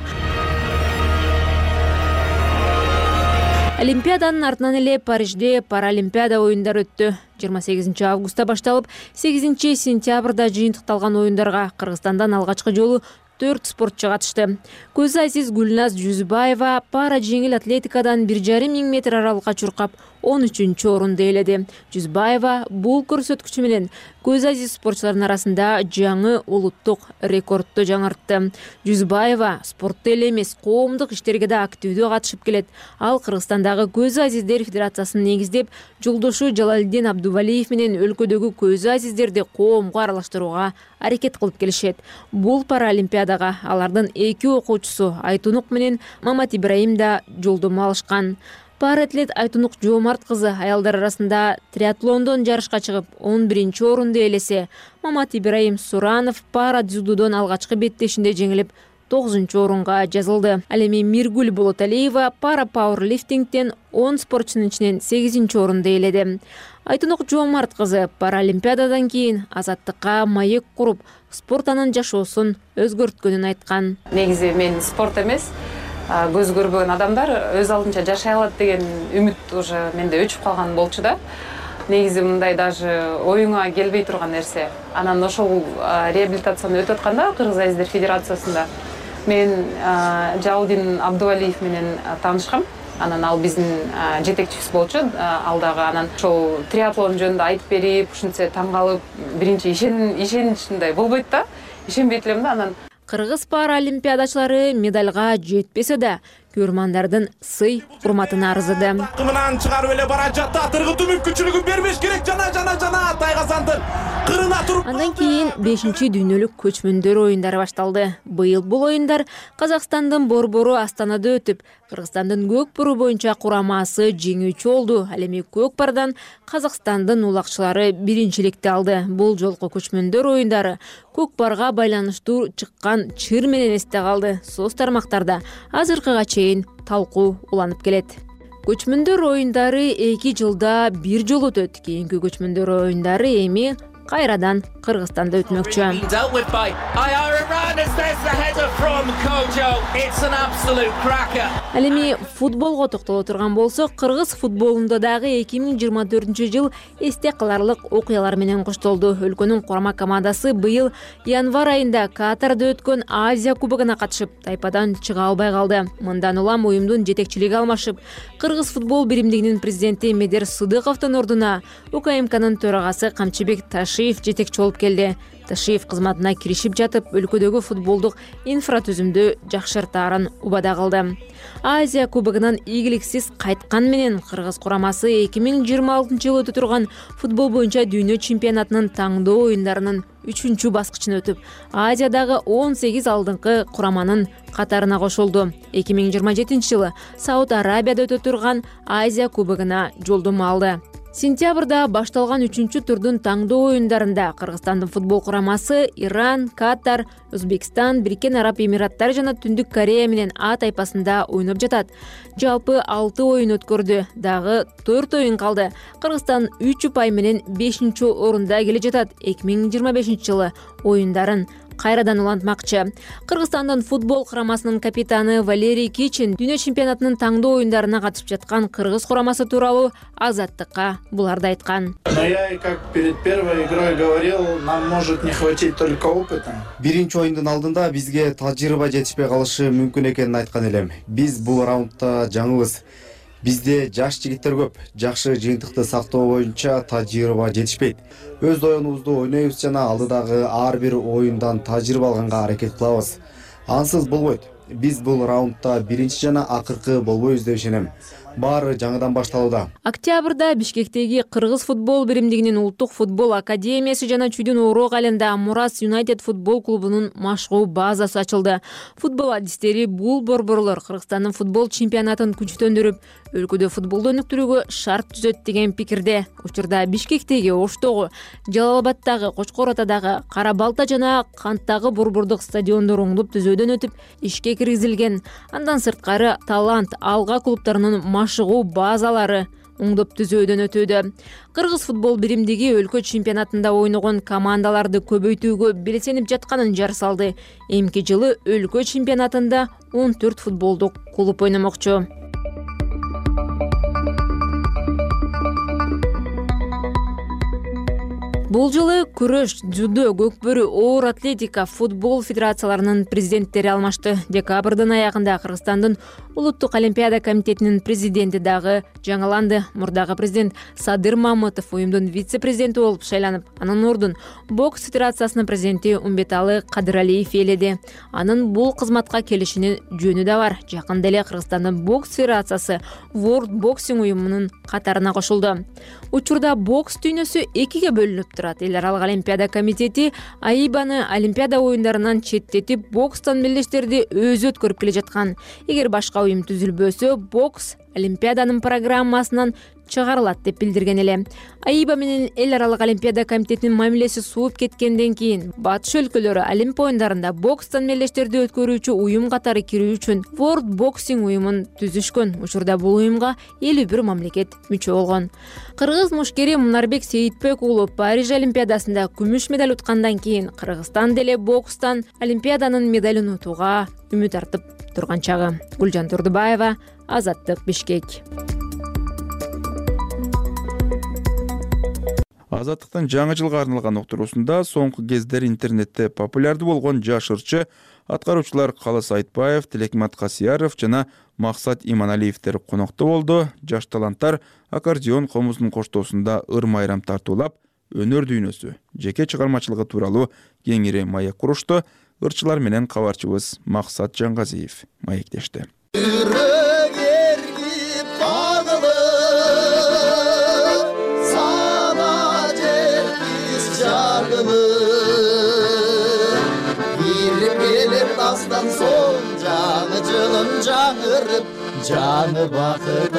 Олимпиаданын артынан эле Парижде Паралимпиада оюндары өттү. жыйырма сегизинчи августта башталып, сегизинчи сентябрда жыйынтыкталган оюндарга Кыргызстандан алгачкы жолу төрт спортчу катышты. Көз Азиз Гүлназ Жүзбаева пара жеңил атлетикадан бир жарым миң метр аралыкка чуркап он үчүнчү орунду ээледи. Жүзбаева бул көрсөткүчү менен Көз Азиз спортчулардын арасында жаңы улуттук рекордду жаңыртты. Жүзбаева спортто эле эмес, коомдук иштерге да активдүү катышып келет. Ал Кыргызстандагы Көз Азиздер федерациясын негиздеп, жолдошу Жалалдин Абдувалиев менен өлкөдөгү көз азиздерди коомго аралаштырууга аракет кылып келишет. Бул Паралимпиадага алардын эки окуучусу Айтунук менен Мамат Ибраим да жолдомо алышкан. Паратлет Айтунук Жоомарт кызы аялдар арасында триатлондон жарышка чыгып он биринчи орунду ээлесе, Мамат Ибраим Суранов пара дзюдодон алгачкы беттешинде жеңилип тогузунчу орунга жазылды. Ал эми Миргүл Болоталиева пара пауэрлифтингден он спортчунун ичинен сегизинчи орунду ээледи. Айтунук Жоомарт кызы Паралимпиададан кийин азаттыкка маек куруп, спорт анын жашоосун өзгөрткөнүн айткан. Негизи мен спорт эмес, көз көрбөгөн адамдар өз алдынча жашай алат деген үмүт уже менде өчүп калган болчу да. Негизи мындай даже оюңа келбей турган нерсе. Анан ошол реабилитацияны өтүп атканда Кыргыз Айзер Федерациясында мен Жалдин Абдувалиев менен таанышкам. Анан ал биздин жетекчибиз болчу алдагы. Анан ошол триатлон жөнүндө айтып берип, ушинтсе таң калып, биринчи ишеничимдей болбойт да. Ишенбейт элем да. Анан Кыргыз паралимпиадачылары медальга жетпесе да, көрмандардын сый урматына арзыды. Кымынан чыгарып эле бара жатты. Тыргытуу мүмкүнчүлүгүн бербеш керек. Жана жана жана Тайгасандын кырына туруп. Андан кийин бешинчи дүйнөлүк көчмөндөр оюндары башталды. Быйыл бул оюндар Казакстандын борбору Астанада өтүп, Кыргызстандын көкпару боюнча курамасы жеңүүчү болду. Ал эми көкпардан Казакстандын улакчылары биринчиликти алды. Бул жолку көчмөндөр оюндары көкпарга байланыштуу чыккан чыр менен эсте калды. Соц тармактарда азыркыга чейин талкуу уланып келет. Көчмөндөр оюндары эки жылда бир жолу өтөт. Кийинки көчмөндөр оюндары эми кайрадан Кыргызстанда өтмөкчү. Ал эми футболго токтоло турган болсок, кыргыз футболунда дагы эки миң жыйырма төртүнчү жыл эсте каларлык окуялар менен коштолду. Өлкөнүн курама командасы быйыл январь айында Катарда өткөн Азия кубогуна катышып, тайпадан чыга албай калды. Мындан улам уюмдун жетекчилиги алмашып, Кыргыз футбол биримдигинин президенти Медер Сыдыковдун ордуна УКМКнын төрагасы Камчыбек Ташиев жетекчи болуп келди. Ташиев кызматына киришип жатып, өлкөдөгү футболдук инфратүзүмдү жакшыртаарын убада кылды. Азия кубогунан ийгиликсиз кайткан менен Кыргыз курамасы эки миң жыйырма алтынчы жылы өтө турган футбол боюнча дүйнө чемпионатынын таңдоо оюндарынын үчүнчү баскычына өтүп, Азиядагы он сегиз алдыңкы кураманын катарына кошулду. эки миң жыйырма жетинчи жылы Сауд Арабияда өтө турган Азия кубогуна жолдомо алды. Сентябрда башталган үчүнчү турдун таңдоо оюндарында Кыргызстандын футбол курамасы Иран, Катар, Өзбекстан, Бириккен Араб Эмираттары жана Түндүк Корея менен А тайпасында ойноп жатат. Жалпы алты оюн өткөрдү, дагы төрт оюн калды. Кыргызстан үч упай менен бешинчи орунда келе жатат. эки миң жыйырма бешинчи жылы оюндарын кайрадан улантмакчы. Кыргызстандын футбол курамасынын капитаны Валерий Кичин дүйнө чемпионатынын таңдоо оюндарына катышып жаткан кыргыз курамасы тууралуу Азаттыкка буларды айткан. Но я и как перед первой игрой говорил, нам может не хватить только опыта. Биринчи оюндун алдында бизге тажрыйба жетишпей калышы мүмкүн экенин айткан элем. Биз бул раундда жаңыбыз. Бизде жаш жигиттер көп, жакшы жыйынтыкты сактоо боюнча тажрыйба жетишпейт. Өз оюнубузду ойнойбуз жана алдыдагы ар бир оюндан тажрыйба алганга аракет кылабыз. Ансыз болбойт. Биз бул раундда биринчи жана акыркы болбойбуз деп ишенем. Баары жаңыдан башталууда. Октябрда Бишкектеги Кыргыз футбол биримдигинин улуттук футбол академиясы жана Чүйдүн Орок айылында Мурас Юнайтед футбол клубунун машыгуу базасы ачылды. Футбол адистери бул борборлор Кыргызстандын футбол чемпионатын күчтөндүрүп, өлкөдө футболду өнүктүрүүгө шарт түзөт деген пикирде. Учурда Бишкектеги, Оштогу, Жалал Абадтагы, Кочкор Атадагы, Кара Балта жана Канттагы борбордук стадиондор оңдоп түзөөдөн өтүп, ишке киргизилген. Андан сырткары Талант, Алга клубдарынын машыгуу базалары оңдоп түзөөдөн өтүүдө. Кыргыз футбол биримдиги өлкө чемпионатында ойногон командаларды көбөйтүүгө белсенип жатканын жар салды. Эмки жылы өлкө чемпионатында он төрт футболдук клуб ойномокчу. Бул жылы күрөш, дзюдо, көкбөрү, оор атлетика, футбол федерацияларынын президенттери алмашты. Декабрдын аягында Кыргызстандын улуттук олимпиада комитетинин президенти дагы жаңаланды. Мурдагы президент Садыр Мамытов уюмдун вице-президенти болуп шайланып, анын ордун бокс федерациясынын президенти Умбеталы Кадыралиев ээледи. Анын бул кызматка келишинин жөнү да бар. Жакында эле Кыргызстандын бокс федерациясы World Boxing уюмунун катарына кошулду. Учурда бокс дүйнөсү экиге бөлүнүп турат. Эл аралык олимпиада комитети АИБаны олимпиада оюндарынан четтетип, бокстан мелдештерди өзү өткөрүп келе жаткан. Эгер башка уюм түзүлбөсө бокс Олимпиаданын программасынан чыгарылат деп билдирген эле. АИБА менен эл аралык Олимпиада комитетинин мамилеси сууп кеткенден кийин батыш өлкөлөрү Олимп оюндарында бокстан мелдештерди өткөрүүчү уюм катары кирүү үчүн World Boxing уюмун түзүшкөн. Учурда бул уюмга элүү бир мамлекет мүчө болгон. Кыргыз мушкери Мунарбек Сейитбек уулу Париж Олимпиадасында күмүш медаль уткандан кийин Кыргызстан деле бокстан Олимпиаданын медалын утууга үмүт артып турган чагы. Гүлжан Турдубаева, Азаттык, Бишкек. Азаттыктын жаңы жылга арналган уктуруусунда соңку кездер интернетте популярдуу болгон жаш ырчы аткаруучулар Калыс Айтбаев, Тилекмат Касияров жана Максат Иманалиевдер конокто болду. Жаш таланттар аккордеон комузунун коштоосунда ыр майрам тартуулап, өнөр дүйнөсү, жеке чыгармачылыгы тууралуу кеңири маек курушту. Ырчылар менен кабарчыбыз Максат Жаңгазиев маектешти. Dastан соң жаңы жылым жаңырып, жаңы бақыт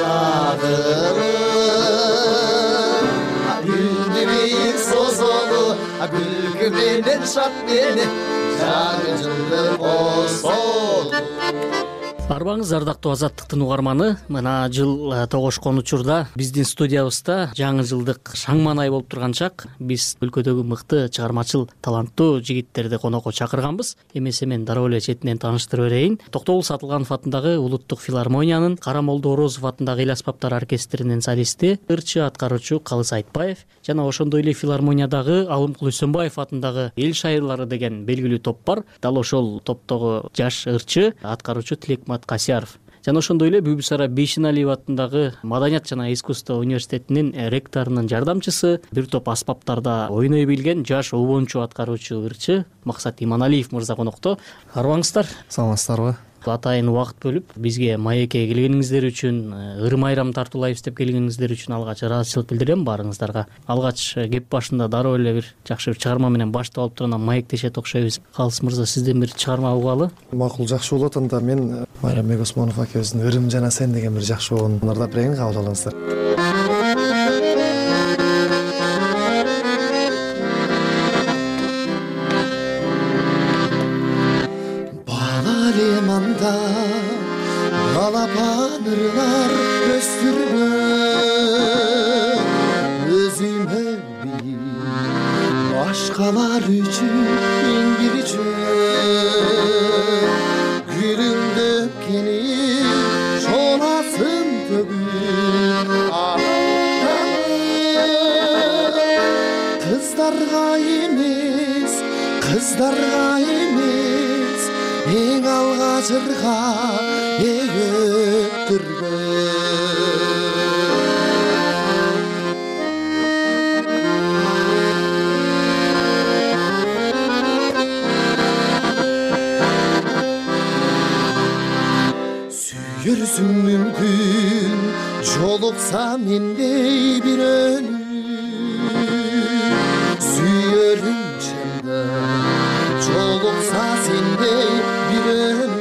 ағылып. Күнді биік созолу, күлкі менен шат менен, жаңы жылды қосол. Арбаңыз ардактуу Азаттыктын угарманы, мына жыл тогошкон учурда биздин студиябызда жаңы жылдык шаңманай болуп турган чак. Биз өлкөдөгү мыкты чыгармачыл, таланттуу жигиттерди конокко чакырганбыз. Эмесе мен дароо эле четинен тааныштырып берейин. Токтогул Сатылганов атындагы Улуттук филармониянын, Карамолдо Орозов атындагы эл аспаптар оркестринин солисти, ырчы аткаруучу Калыс Айтбаев жана ошондой эле филармониядагы Алымкул Үсөнбаев атындагы эл шайырлары деген белгилүү топ бар. Дал ошол топтогу жаш ырчы аткаруучу Тилекмат Касияров. Жана ошондой эле Бүбүсара Бейшеналиева атындагы Маданият жана искусство университетинин ректорунун жардамчысы, бир топ аспаптарда ойной билген жаш обончу аткаруучу ырчы Максат Иманалиев мырза конокто. Арбаңыздар. Саламатсыздарбы? Атайын убакыт бөлүп бизге маекке келгениңиздер үчүн, ыр майрам тартуулайбыз деп келгениңиздер үчүн алгач ыраазычылык билдирем баарыңыздарга. Алгач кеп башында дароо эле бир жакшы бир чыгарма менен баштап алып турган маектешет окшойбуз. Калыс мырза, сизден бир чыгарма угалы. Макул, жакшы болот. Анда мен Майрамбек Осмонов акебиздин Ырым жана сен деген бир жакшы обонун ырдап берейин, кабыл алыңыздар. Балапан ырлар өстүргөн өзүмө бий башкалар үчүн иңгирчү гүлүңдү келип шоласын төгүп кыздарга эмес кыздарга эмес эң алгач ырга Сүйерсің мүмкін жолықса мендей бір өнү Сүйерім шында жолықса сендей бір өнү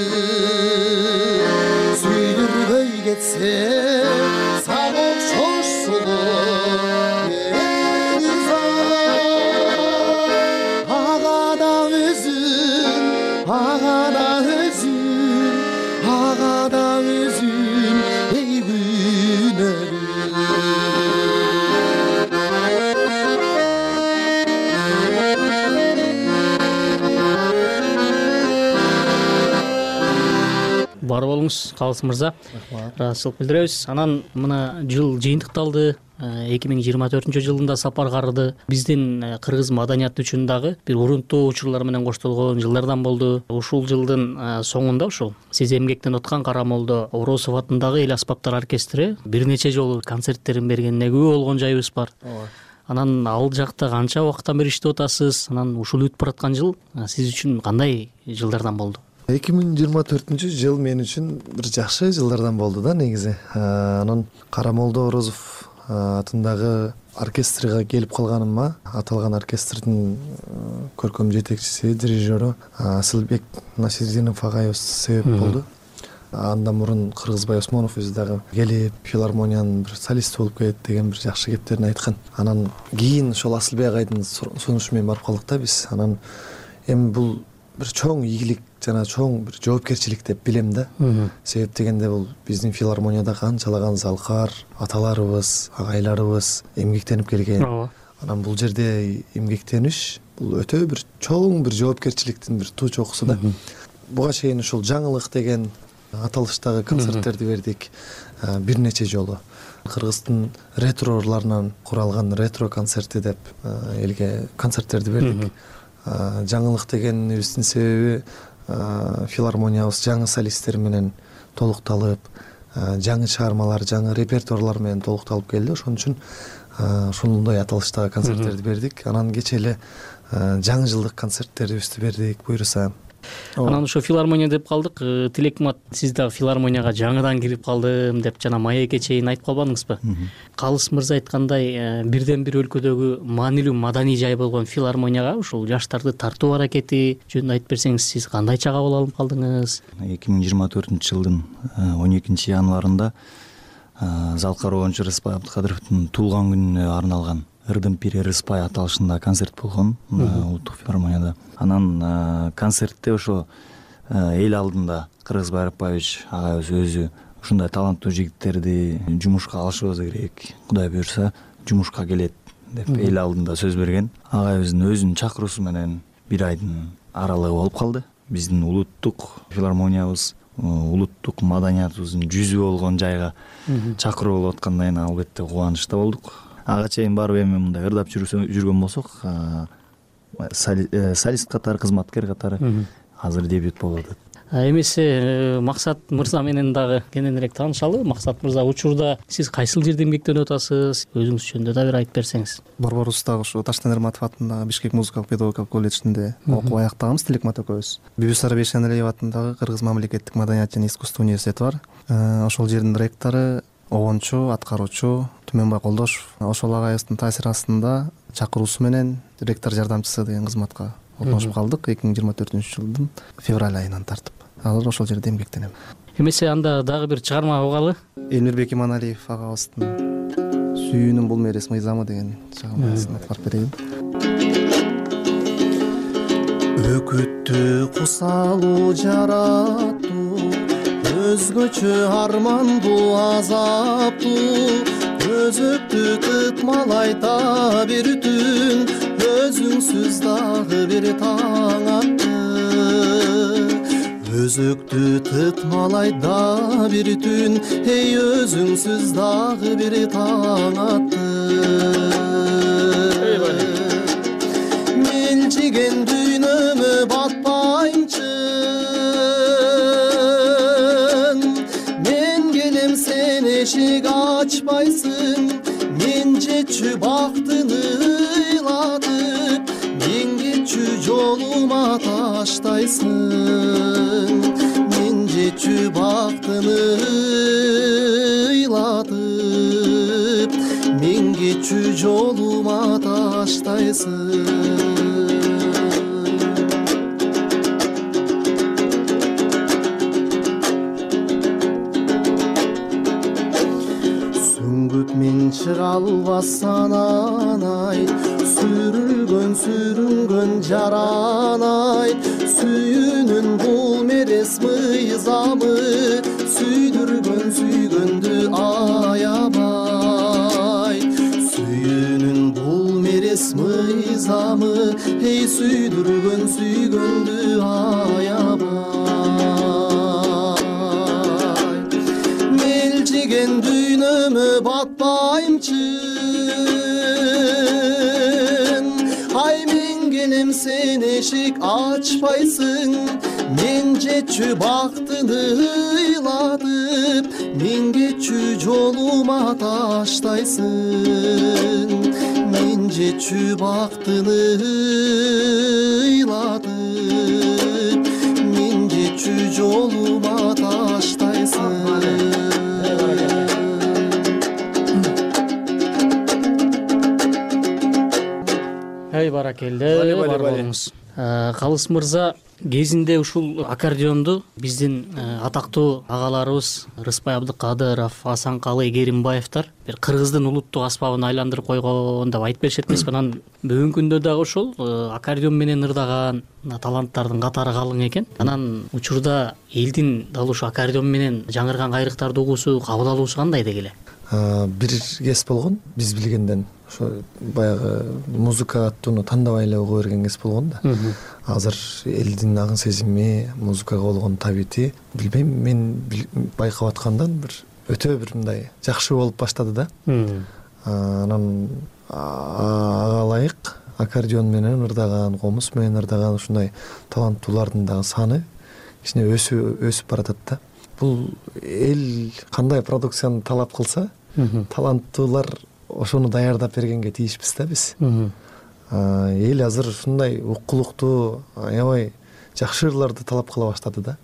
Сүйдірбөй кетсе саң окшош сулу Ағада өзүн, ағада өзүн, ағада өзүн, ей күнөрү Бар болуңуз, Калыс мырза. Ыраазычылык билдиребиз. Анан мына жыл жыйынтыкталды. эки миң жыйырма төртүнчү жылында сапар карыды. Биздин кыргыз маданияты үчүн дагы бир урунттуу учурлар менен коштолгон жылдардан болду. Ушул жылдын соңунда ушул сиз эмгектен өткөн Карамолдо Орозов атындагы эл аспаптар оркестри бир нече жолу концерттерин бергенине күбө болгон жайыбыз бар. Анан ал жакта канча убакыттан бери иштеп атасыз? Анан ушул өтүп бараткан жыл сиз үчүн кандай жылдардан болду? эки миң жыйырма төртүнчү жыл мен үчүн бир жакшы жылдардан болду да негизи. Анан Карамолдо Орозов атындагы оркестрига келип калганыма аталган оркестрдин көркөм жетекчиси, дирижеру Асылбек Насирдинов агайыбыз себеп болду. Андан мурун Кыргызбай Осмонов өзү дагы келип филармониянын бир солисти болуп келет деген бир жакшы кептерин айткан. Анан кийин ошол Асылбек агайдын сунушу менен барып калдык да биз. Анан эми бул бир чоң ийгилик жана чоң бир жоопкерчилик деп билем да. Себеп дегенде бул биздин филармонияда канчалаган залкар, аталарыбыз, агайларыбыз эмгектенип келген. Анан бул жерде эмгектениш бул өтө бир чоң бир жоопкерчиликтин бир туу чокусу да. Буга чейин ушул жаңылык деген аталыштагы концерттерди бердик бир нече жолу. Кыргыздын ретрорларынан куралган ретро концерти деп элге концерттерди бердик. Жаңылык дегенибиздин себеби филармониябыз жаңы солисттер менен толукталып, жаңы чыгармалар, жаңы репертуарлар менен толукталып келди. Ошон үчүн ушундай аталыштагы концерттерди бердик. Анан кечээ эле жаңы жылдык концерттерибизди бердик, буюрса. Анан ошо филармония деп калдык. Тилекмат, сиз дагы филармонияга жаңыдан кирип калдым деп жана маекке чейин айтып калбадыңызбы? Калыс мырза айткандай, бирден бир өлкөдөгү маанилүү маданий жай болгон филармонияга ушул жаштарды тартуу аракети жөнүндө айтып берсеңиз, сиз кандайча кабыл алып калдыңыз? эки миң жыйырма төртүнчү жылдын он экинчи январында Залкар Оончу Рыспай Абдыкадыровдун туулган күнүнө арналган Ырдым Пири Рыспай аталышында концерт болгон улуттук филармонияда. Анан концертте ошо эл алдында Кыргызбай Арапбаевич агайыбыз өзү ушундай таланттуу жигиттерди жумушка алышыбыз керек, Кудай буйрса жумушка келет деп эл алдында сөз берген. Агайыбыздын өзүнүн чакыруусу менен бир айдын аралыгы болуп калды. Биздин улуттук филармониябыз улуттук маданиятыбыздын жүзү болгон жайга чакыруу болуп аткандан кийин албетте кубанычта болдук. Ага чейин барып эми мындай ырдап жүргөн болсок, солист катары, кызматкер катары азыр дебют болуп атат. Эмесе Максат мырза менен дагы кененирээк таанышалы. Максат мырза, учурда сиз кайсыл жерде эмгектенип атасыз? Өзүңүз жөнүндө да бир айтып берсеңиз. Борборубузда ушу Таштан Эрматов атындагы Бишкек музыкалык педагогикалык колледжинде окуп аяктаганбыз, Тилекмат экөөбүз. Бибисара Бейшеналиева атындагы Кыргыз мамлекеттик маданият жана искусство университети бар. Ошол жердин ректору, обончу, аткаруучу Түмөнбай Колдошов. Ошол агайыбыздын таасири астында чакыруусу менен ректор жардамчысы деген кызматка орношуп калдык эки миң жыйырма төртүнчү жылдын февраль айынан тартып. Азыр ошол жерде эмгектенем. Эмесе анда дагы бир чыгарма угалы. Элмирбек Иманалиев агабыздын Сүйүүнүн бул мерес мыйзамы деген чыгармасын аткарып берейин. Өкүттү кусалуу жараттуу, өзгөчө армандуу азаптуу, өзөктү тытмалайта бир түн, өзүңсүз дагы бир таң атты. Өзөктү тытмалайта бир түн, эй өзүңсүз дагы бир таң атты. Мелчиген дүйнөмө батпайынчы, мен келем сен эшик ачпайсың, мен жетчү бактыны ыйлатып, мен кетчү жолума таштайсың, мен жетчү бактыны ыйлатып, мен кетчү жолума таштайсың. Мен чыга албастан анай, сүрүлгөн сүрүнгөн жаранай, сүйүүнүн бул мерес мыйзамы, сүйдүргөн сүйгөндү аябай. Сүйүүнүн бул мерес мыйзамы, эй сүйдүргөн сүйгөндү аябай. Мелчиген дүйнөмө батпайымчы, ай мен келем сен эшик ачпайсың, мен жетчү бактыны ыйлатып, мен кетчү жолума таштайсың, мен жетчү бактыны ыйлатып, мен жетчү жолума таштайсың. баракелде бар болуңуз. Калыс мырза кезинде ушул аккордеонду биздин атактуу агаларыбыз Рыспай Абдыкадыров, Асан Калый Керимбаевдер бир кыргыздын улуттук аспабын айландырып койгон деп айтып беришет эмеспи. Анан бүгүнкү күндө дагы ошол аккордеон менен ырдаган таланттардын катары калың экен. Анан учурда элдин дал ушу аккордеон менен жаңырган кайрыктарды угуусу, кабыл алуусу кандай дегеле? Бир кез болгон биз билгенден ошо баягы музыка аттууну тандабай эле угу берген кез болгон да. Азыр элдин агын сезими, музыкага болгон табити билбейм, мен байкап аткандан бир өтө бир мындай жакшы болуп баштады да. Анан ага ылайык аккордеон менен ырдаган, комуз менен ырдаган ушундай таланттуулардын дагы саны кичине өсүп өсүп баратат да. Бул эл кандай продукцияны талап кылса, таланттуулар ошону даярдап бергенге тийишпиз да биз. Эл азыр ушундай уккулуктуу, аябай жакшы ырларды талап кыла баштады да.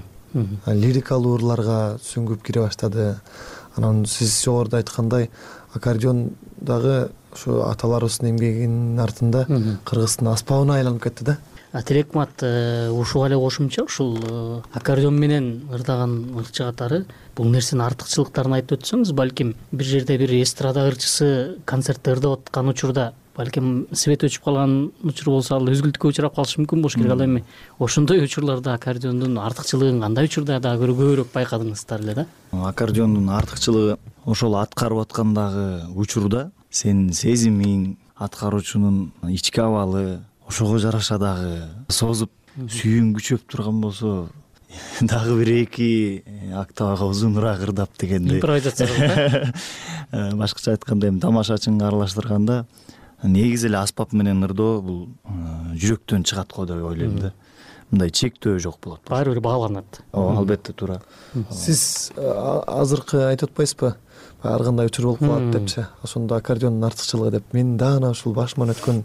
Лирикалуу ырларга сүңгүп кире баштады. Анан сиз жогоруда айткандай аккордеон дагы ушу аталарыбыздын эмгегинин артында кыргыздын аспабына айланып кетти да. Телекмат ушуга эле кошумча ушул аккордеон менен ырдаган ырчы катары бул нерсенин артыкчылыктарын айтып өтсөңүз, балким бир жерде бир эстрада ырчысы концертте ырдап аткан учурда балким свет өчүп калган учур болсо, ал өзгүлтүккө учурап калышы мүмкүн болуш керек. Ал эми ошондой учурларда аккордеондун артыкчылыгын кандай учурда дагы көбүрөөк байкадыңыздар эле да? Аккордеондун артыкчылыгы ошол аткарып аткандагы учурда сенин сезимиң, аткаруучунун ички абалы ошого жараша дагы созуп сүйүүң күчөп турган болсо дагы бир эки октавага узунураак ырдап дегендей. Импровизация. Башкача айтканда эми тамашачыңы аралаштырганда негизи эле аспап менен ырдоо бул жүрөктөн чыгат го деп ойлойм да. Мындай чектөө жок болот. Баары бир бааланат. Ооба, албетте туура. Сиз азыркы айтып атпайсызбы? Ар кандай учур болуп калат депчи. Ошондо аккордеондун артыкчылыгы деп мен дагы ушул башыман өткөн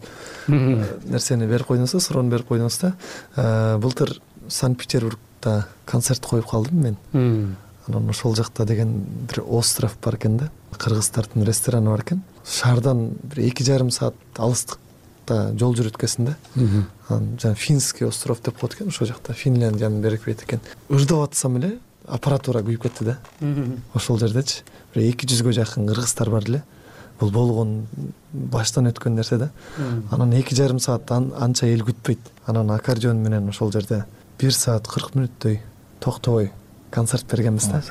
нерсени берип койдуңуз да, суроону берип койдуңуз да. Былтыр Санкт-Петербургда концерт коюп калдым мен. Анан ошол жакта деген бир остров бар экен да. Кыргыздардын рестораны бар экен. Шаардан бир эки жарым саат алыстыкта жол жүрөткөсүн да. Анан жана Финский остров деп коет экен, ошол жакта Финляндиянын берип берет экен. Ырдап атсам эле аппаратура күйүп кетти да. Ошол жердечи бир эки жүзгө жакын кыргыздар бар эле. Бул болгон баштан өткөн нерсе да. Анан эки жарым саат анча эл күтпөйт. Анан аккордеон менен ошол жерде бир саат кырк мүнөттөй токтобой концерт бергенбиз да.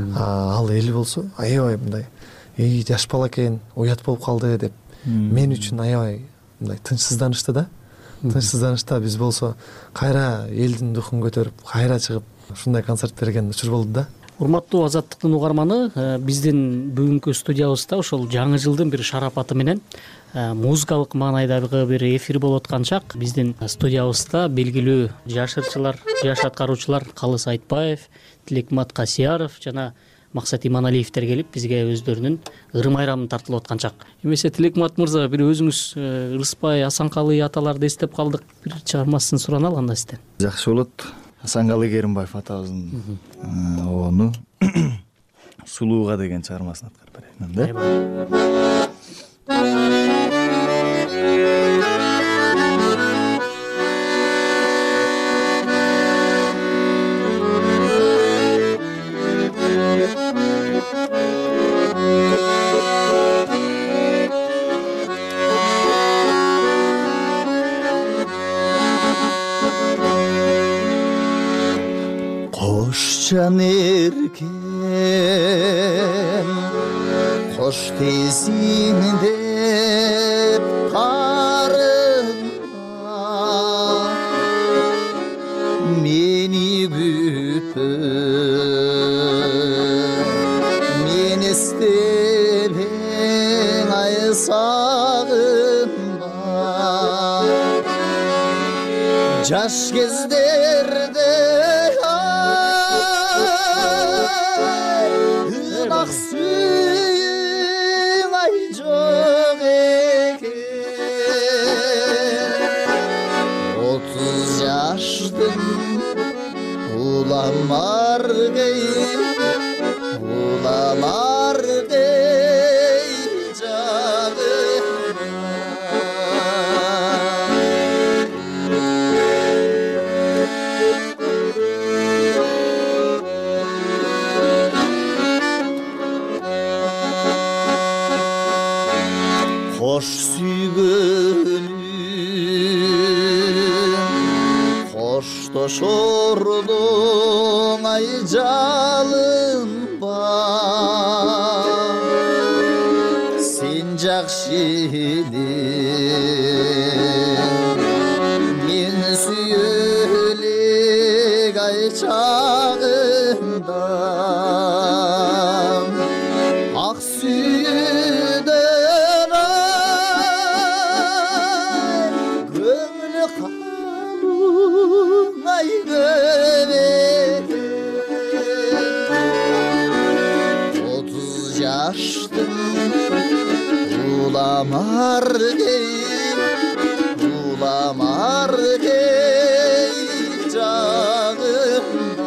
Ал эл болсо аябай мындай эй жаш бала экен, уят болуп калды деп мен үчүн аябай мындай тынчсызданышты да. Тынчсызданышта биз болсо кайра элдин духун көтөрүп, кайра чыгып ушундай концерт берген учур болду да. Урматтуу Азаттыктын угарманы, биздин бүгүнкү студиябызда ошол жаңы жылдын бир шарапаты менен музыкалык маанайдагы бир эфир болуп аткан чак биздин студиябызда белгилүү жаш ырчылар, жаш аткаруучулар Калыс Айтбаев, Телекмат Касияров жана Максат Иманалиевдер келип бизге өздөрүнүн ырым айрамын тартылып аткан чак. Эмесе Телекмат мырза, бир өзүңүз Рыспай, Асан Калый аталарды эстеп калдык, бир чыгармасын сураналы анда сизден. Жакшы болот. Асан Калый Керимбаев атабыздын оону Сулууга деген чыгармасын аткарып берейин да. Жан эркен кош тезиң деп тарыма мени күтпө мен эстебең ай сагынба жаш кездерде сүйүң ай жок экен отуз жаштын уламар кей уламар кей жагы ошордуң ай жалынба сен жакшы элең мен сүйөлек ай чагында ак сүйдөн ай көңүл калың ай көбеке отуз жаштын уламар кей уламар кей жагымда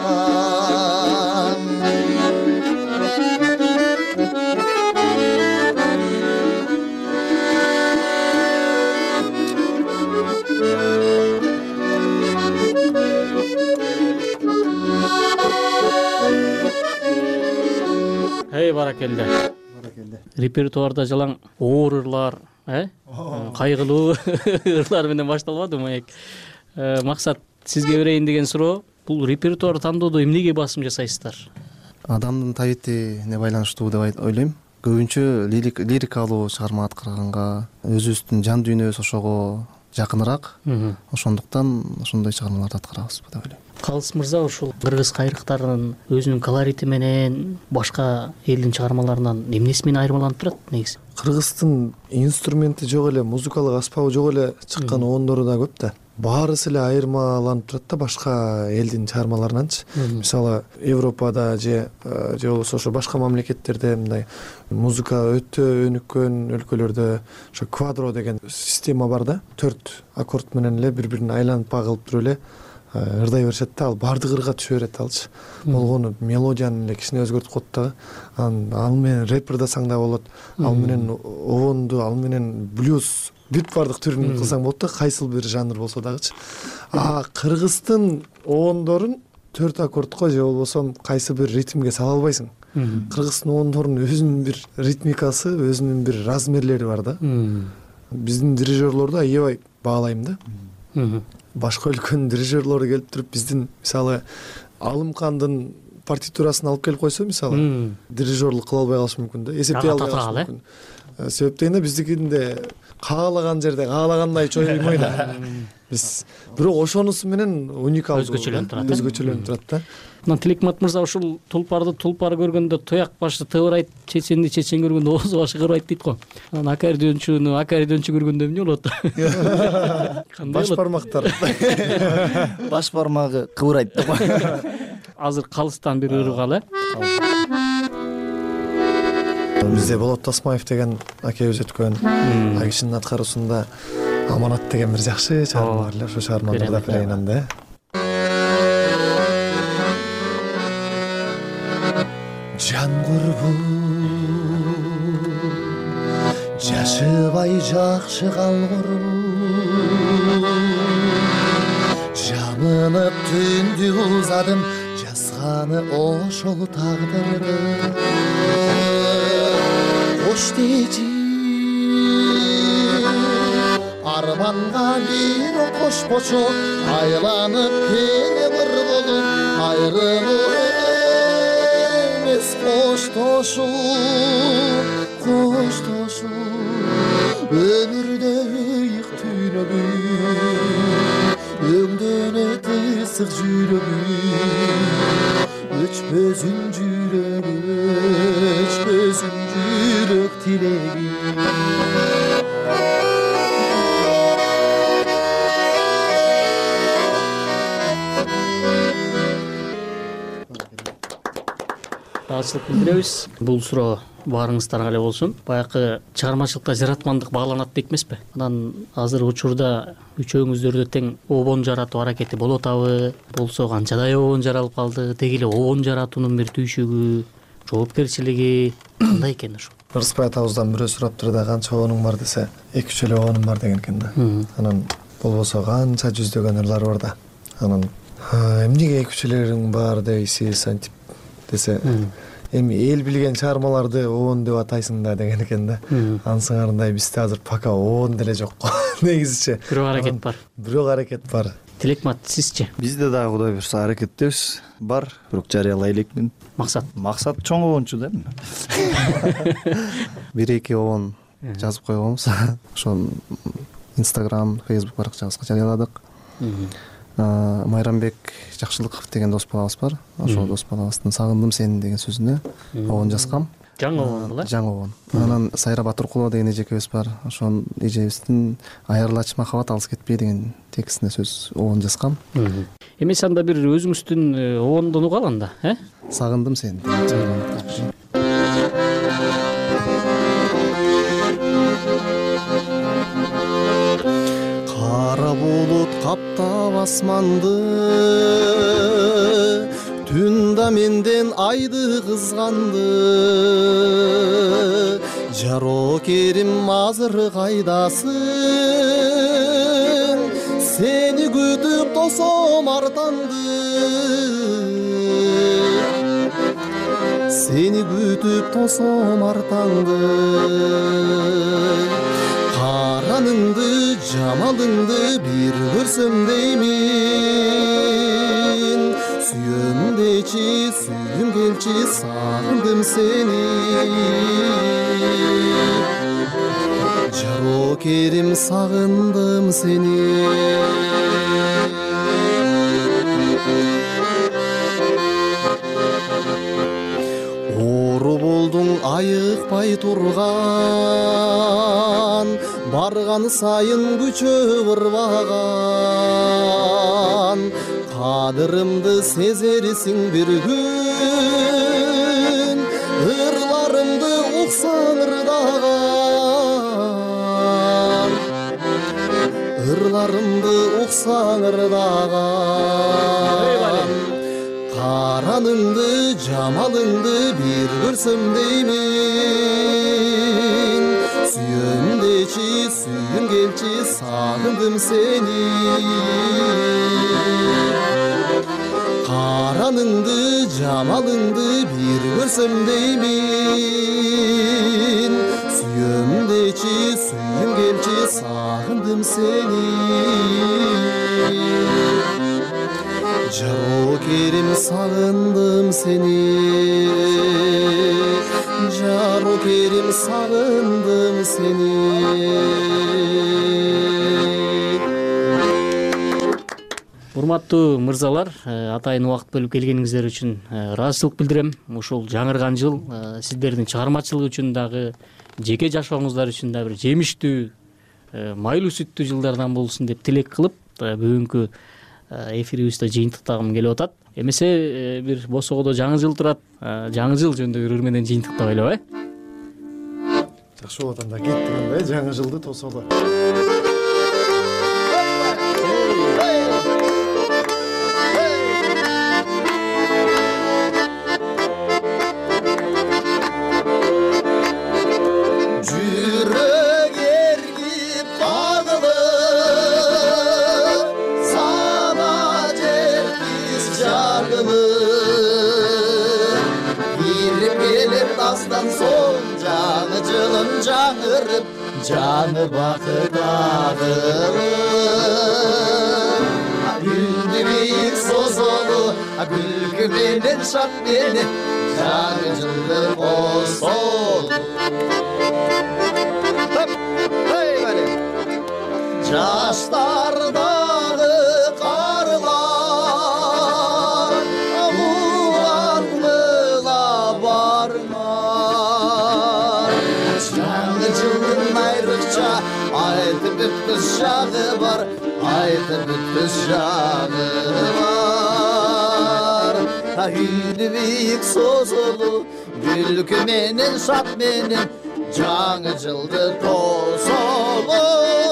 Эй, баракелде. Репертуарда жалаң оор ырлар, э? Кайгылуу ырлар менен башталбады маек. Максат, сизге берейин деген суроо, бул репертуар тандоодо эмнеге басым жасайсыздар? Адамдын табити не байланыштуу деп ойлойм. Көбүнчө лирикалуу чыгарма аткарганга, өзүбүздүн жан дүйнөбүз ошого жакыныраак. Ошондуктан ошондой чыгармаларды аткарабыз деп ойлойм. Калыс мырза ушул кыргыз кайрыктарынын өзүнүн колорити менен башка элдин чыгармаларынан эмнеси менен айырмаланып турат негизи? Кыргыздын инструменти жок эле, музыкалык аспабы жок эле чыккан оондору да көп да. Баарысы эле айырмаланып турат да башка элдин чыгармаларынанчы. Мисалы, Европада же же болбосо ошо башка мамлекеттерде мындай музыка өтө өнүккөн өлкөлөрдө ошо квадро деген система бар да. төрт аккорд менен эле бири-бирин айланып кылып туруп эле ырдай беришет да, ал баардык ырга түшө берет алчы. Болгону мелодияны эле кичине өзгөртүп коет дагы. Ал менен рэпер да саңда болот. Ал менен оонду, ал менен блюз бүт баардык түрүн кылсаң болот да, кайсыл бир жанр болсо дагычы. А кыргыздын оондорун төрт аккордко же болбосо кайсы бир ритмге сала албайсың. Кыргыздын оондорунун өзүнүн бир ритмикасы, өзүнүн бир размерлери бар да. Биздин дирижерлорду аябай баалайм да. Башка өлкөнүн дирижерлору келип туруп биздин мисалы Алымкандын партитурасын алып келип койсо, мисалы дирижерлук кыла албай калышы мүмкүн да, эсептей албай калышы мүмкүн. Себеп дегенде биздикинде каалаган жерде каалагандай чоймой да. Биз бирок ошонусу менен уникалдуу, өзгөчөлөнүп турат. Өзгөчөлөнүп турат да. Мына Тилекмат мырза ушул тулпарды тулпар көргөндө тояк башы тыбырайт, чеченди чечен көргөндө ооз башы кырбайт дейт го. Анан аккордеончуну аккордеончу көргөндө эмне болот? Баш бармактар. Баш бармагы кыбырайт деп. Азыр калыстан бир ыры кал, э? Бизде Болот Тасмаев деген акебиз өткөн. А кишинин аткаруусунда Аманат деген бир жакшы чыгарма бар эле, ошо чыгарманы да берейин да. Жан курбу жашыбай жакшы калгырбу жамынып түндү узадым жазганы ошол тагдырды кош дечи арманга бир кошпочо айланып кене бір болуп айрылуу эмес коштошуу коштошуу өмүрдө ыйык түнөгү өңдөнөт ысык жүрөгү өчпөсүн жүрөгү өчпөсүн жүрөк тилеги Ачылып билдиребиз. Бул суроо баарыңыздарга эле болсун. Баягы чыгармачылыкта жаратмандык бааланат дейт эмеспи? Анан азыр учурда үчөөңүздөрдө тең обон жаратуу аракети болуп атабы? Болсо канчадай обон жаралып калды? Деги эле обон жаратуунун бир түйшүгү, жоопкерчилиги кандай экен ошо? Рыспай атабыздан бирөө сураптыр да, канча обонуң бар десе, эки үч эле обонум бар деген экен да. Анан болбосо канча жүздөгөн ырлар бар да. Анан эмнеге эки үч элериң бар дейсиз, антип десе, эми эл билген чыгармаларды обон деп атайсың да деген экен да. Ансыңарындай бизде азыр пока обон деле жок. Негизиче. Бирок аракет бар. Бирок аракет бар. Тилекмат, сизчи? Бизде дагы Кудай буюрса аракеттебиз бар, бирок жарыялай элекмин. Максат? Максат чоң обончу да. бир эки обон жазып койгонбуз. Ошон Instagram, Facebook баракчабызга жарыяладык. Майрамбек Жакшылыков деген дос балабыз бар. Ошол дос балабыздын "Сагындым сени" деген сөзүнө обон жазгам. Жаңы обон беле? Жаңы обон. Анан Сайра Батыркулова деген эжекебиз бар. Ошонун эжебиздин "Айырылач махабат алыс кетпей" деген текстине сөз обон жазгам. Эмесе анда бир өзүңүздүн обондон угал анда, э? "Сагындым сени". Кара булут каптап асманды, түндө менден айды кызганды. Жарокерим азыр кайдасың, сени күтүп тосом артанды. Сени күтүп тосом артанды. Караныңды, жамалыңды бир көрсөм деймин. Сүйөм дечи, сүйүм келчи, сагындым сени. Жарокерим, сагындым сени. Оору болдуң айыкпай турган, барган сайын күчөп ырбаган. Кадырымды сезерсиң бир күн, ырларымды уксаң ырдаган. Ырларымды уксаң ырдаган. Караныңды, жамалыңды бир көрсөм деймин. Сүйөм дечи, сүйүм келчи, сагындым сени. Караныңды, жамалыңды бир көрсөм деймин. Сүйөм дечи, сүйүм келчи, сагындым сени. Жарокерим, сагындым сени. Жарокерим, сагындым сени. Урматтуу мырзалар, атайын убакыт бөлүп келгениңиздер үчүн ыраазычылык билдирем. Ушул жаңырган жыл сиздердин чыгармачылык үчүн дагы, жеке жашооңуздар үчүн да бир жемиштүү, майлуу сүттүү жылдардан болсун деп тилек кылып, бүгүнкү эфирибизде жыйынтыктагым келип атат. Эмесе бир босогодо жаңы жыл турат, жаңы жыл жөнүндө бир ыр менен жыйынтыктабайлы, э? Жакшы болот анда, кеттик, э, жаңы жылды тосолу. Жаңы жылым жаңырып, жаңы бақыт ағылып. Күнді бейік созолу, күлкі менен шат менен, жаңы жылды қосолу. Жаштардағы қарлар, бұланлыға бармар. Жаңы жылдың айрықша айтып бүткіс жағы бар, айтып бүткіс жағы бар. Үйді бейік созылу, күлкі менен шат менен, жаңы жылды тосолу.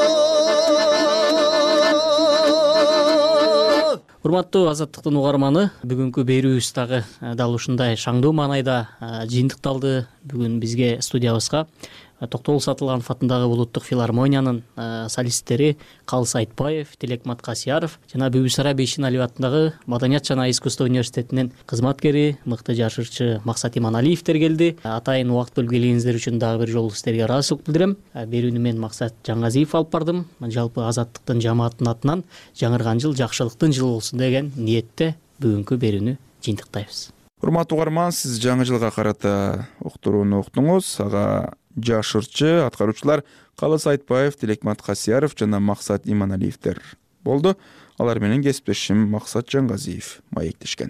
Урматтуу Азаттыктын угарманы, бүгүнкү берүүбүз дагы дал ушундай шаңдуу маанайда жыйынтыкталды. Бүгүн бизге студиябызга Токтогул Сатылганов атындагы улуттук филармониянын солисттери Калыс Айтбаев, Тилекмат Касияров жана Бүбүсара Бейшеналиев атындагы Маданият жана искусство университетинин кызматкери, мыкты жашырчы Максат Иманалиевдер келди. Атайын убакыт бөлүп келгениңиздер үчүн дагы бир жолу сиздерге ыраазычылык билдирем. Берүүнү мен Максат Жаңгазиев алып бардым. Жалпы Азаттыктын жамаатынын атынан жаңырган жыл жакшылыктын жылы болсун деген ниетте бүгүнкү берүүнү жыйынтыктайбыз. Урматтуу угарман, сиз жаңы жылга карата уктурууну уктуңуз. Ага жашырчы аткаруучулар Калыс Айтбаев, Тилекмат Касияров жана Максат Иманалиевдер болду. Алар менен кесиптешим Максат Жаңгазиев маектешкен.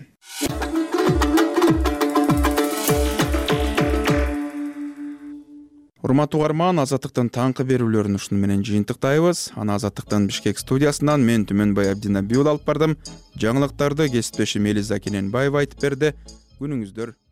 Урматтуу угарман, Азаттыктын таңкы берүүлөрүн ушуну менен жыйынтыктайбыз. Аны Азаттыктын Бишкек студиясынан мен Түмөнбай Абдинабиул алып бардым. Жаңылыктарды кесиптешим Элиза Кененбаева айтып берди. Күнүңүздөр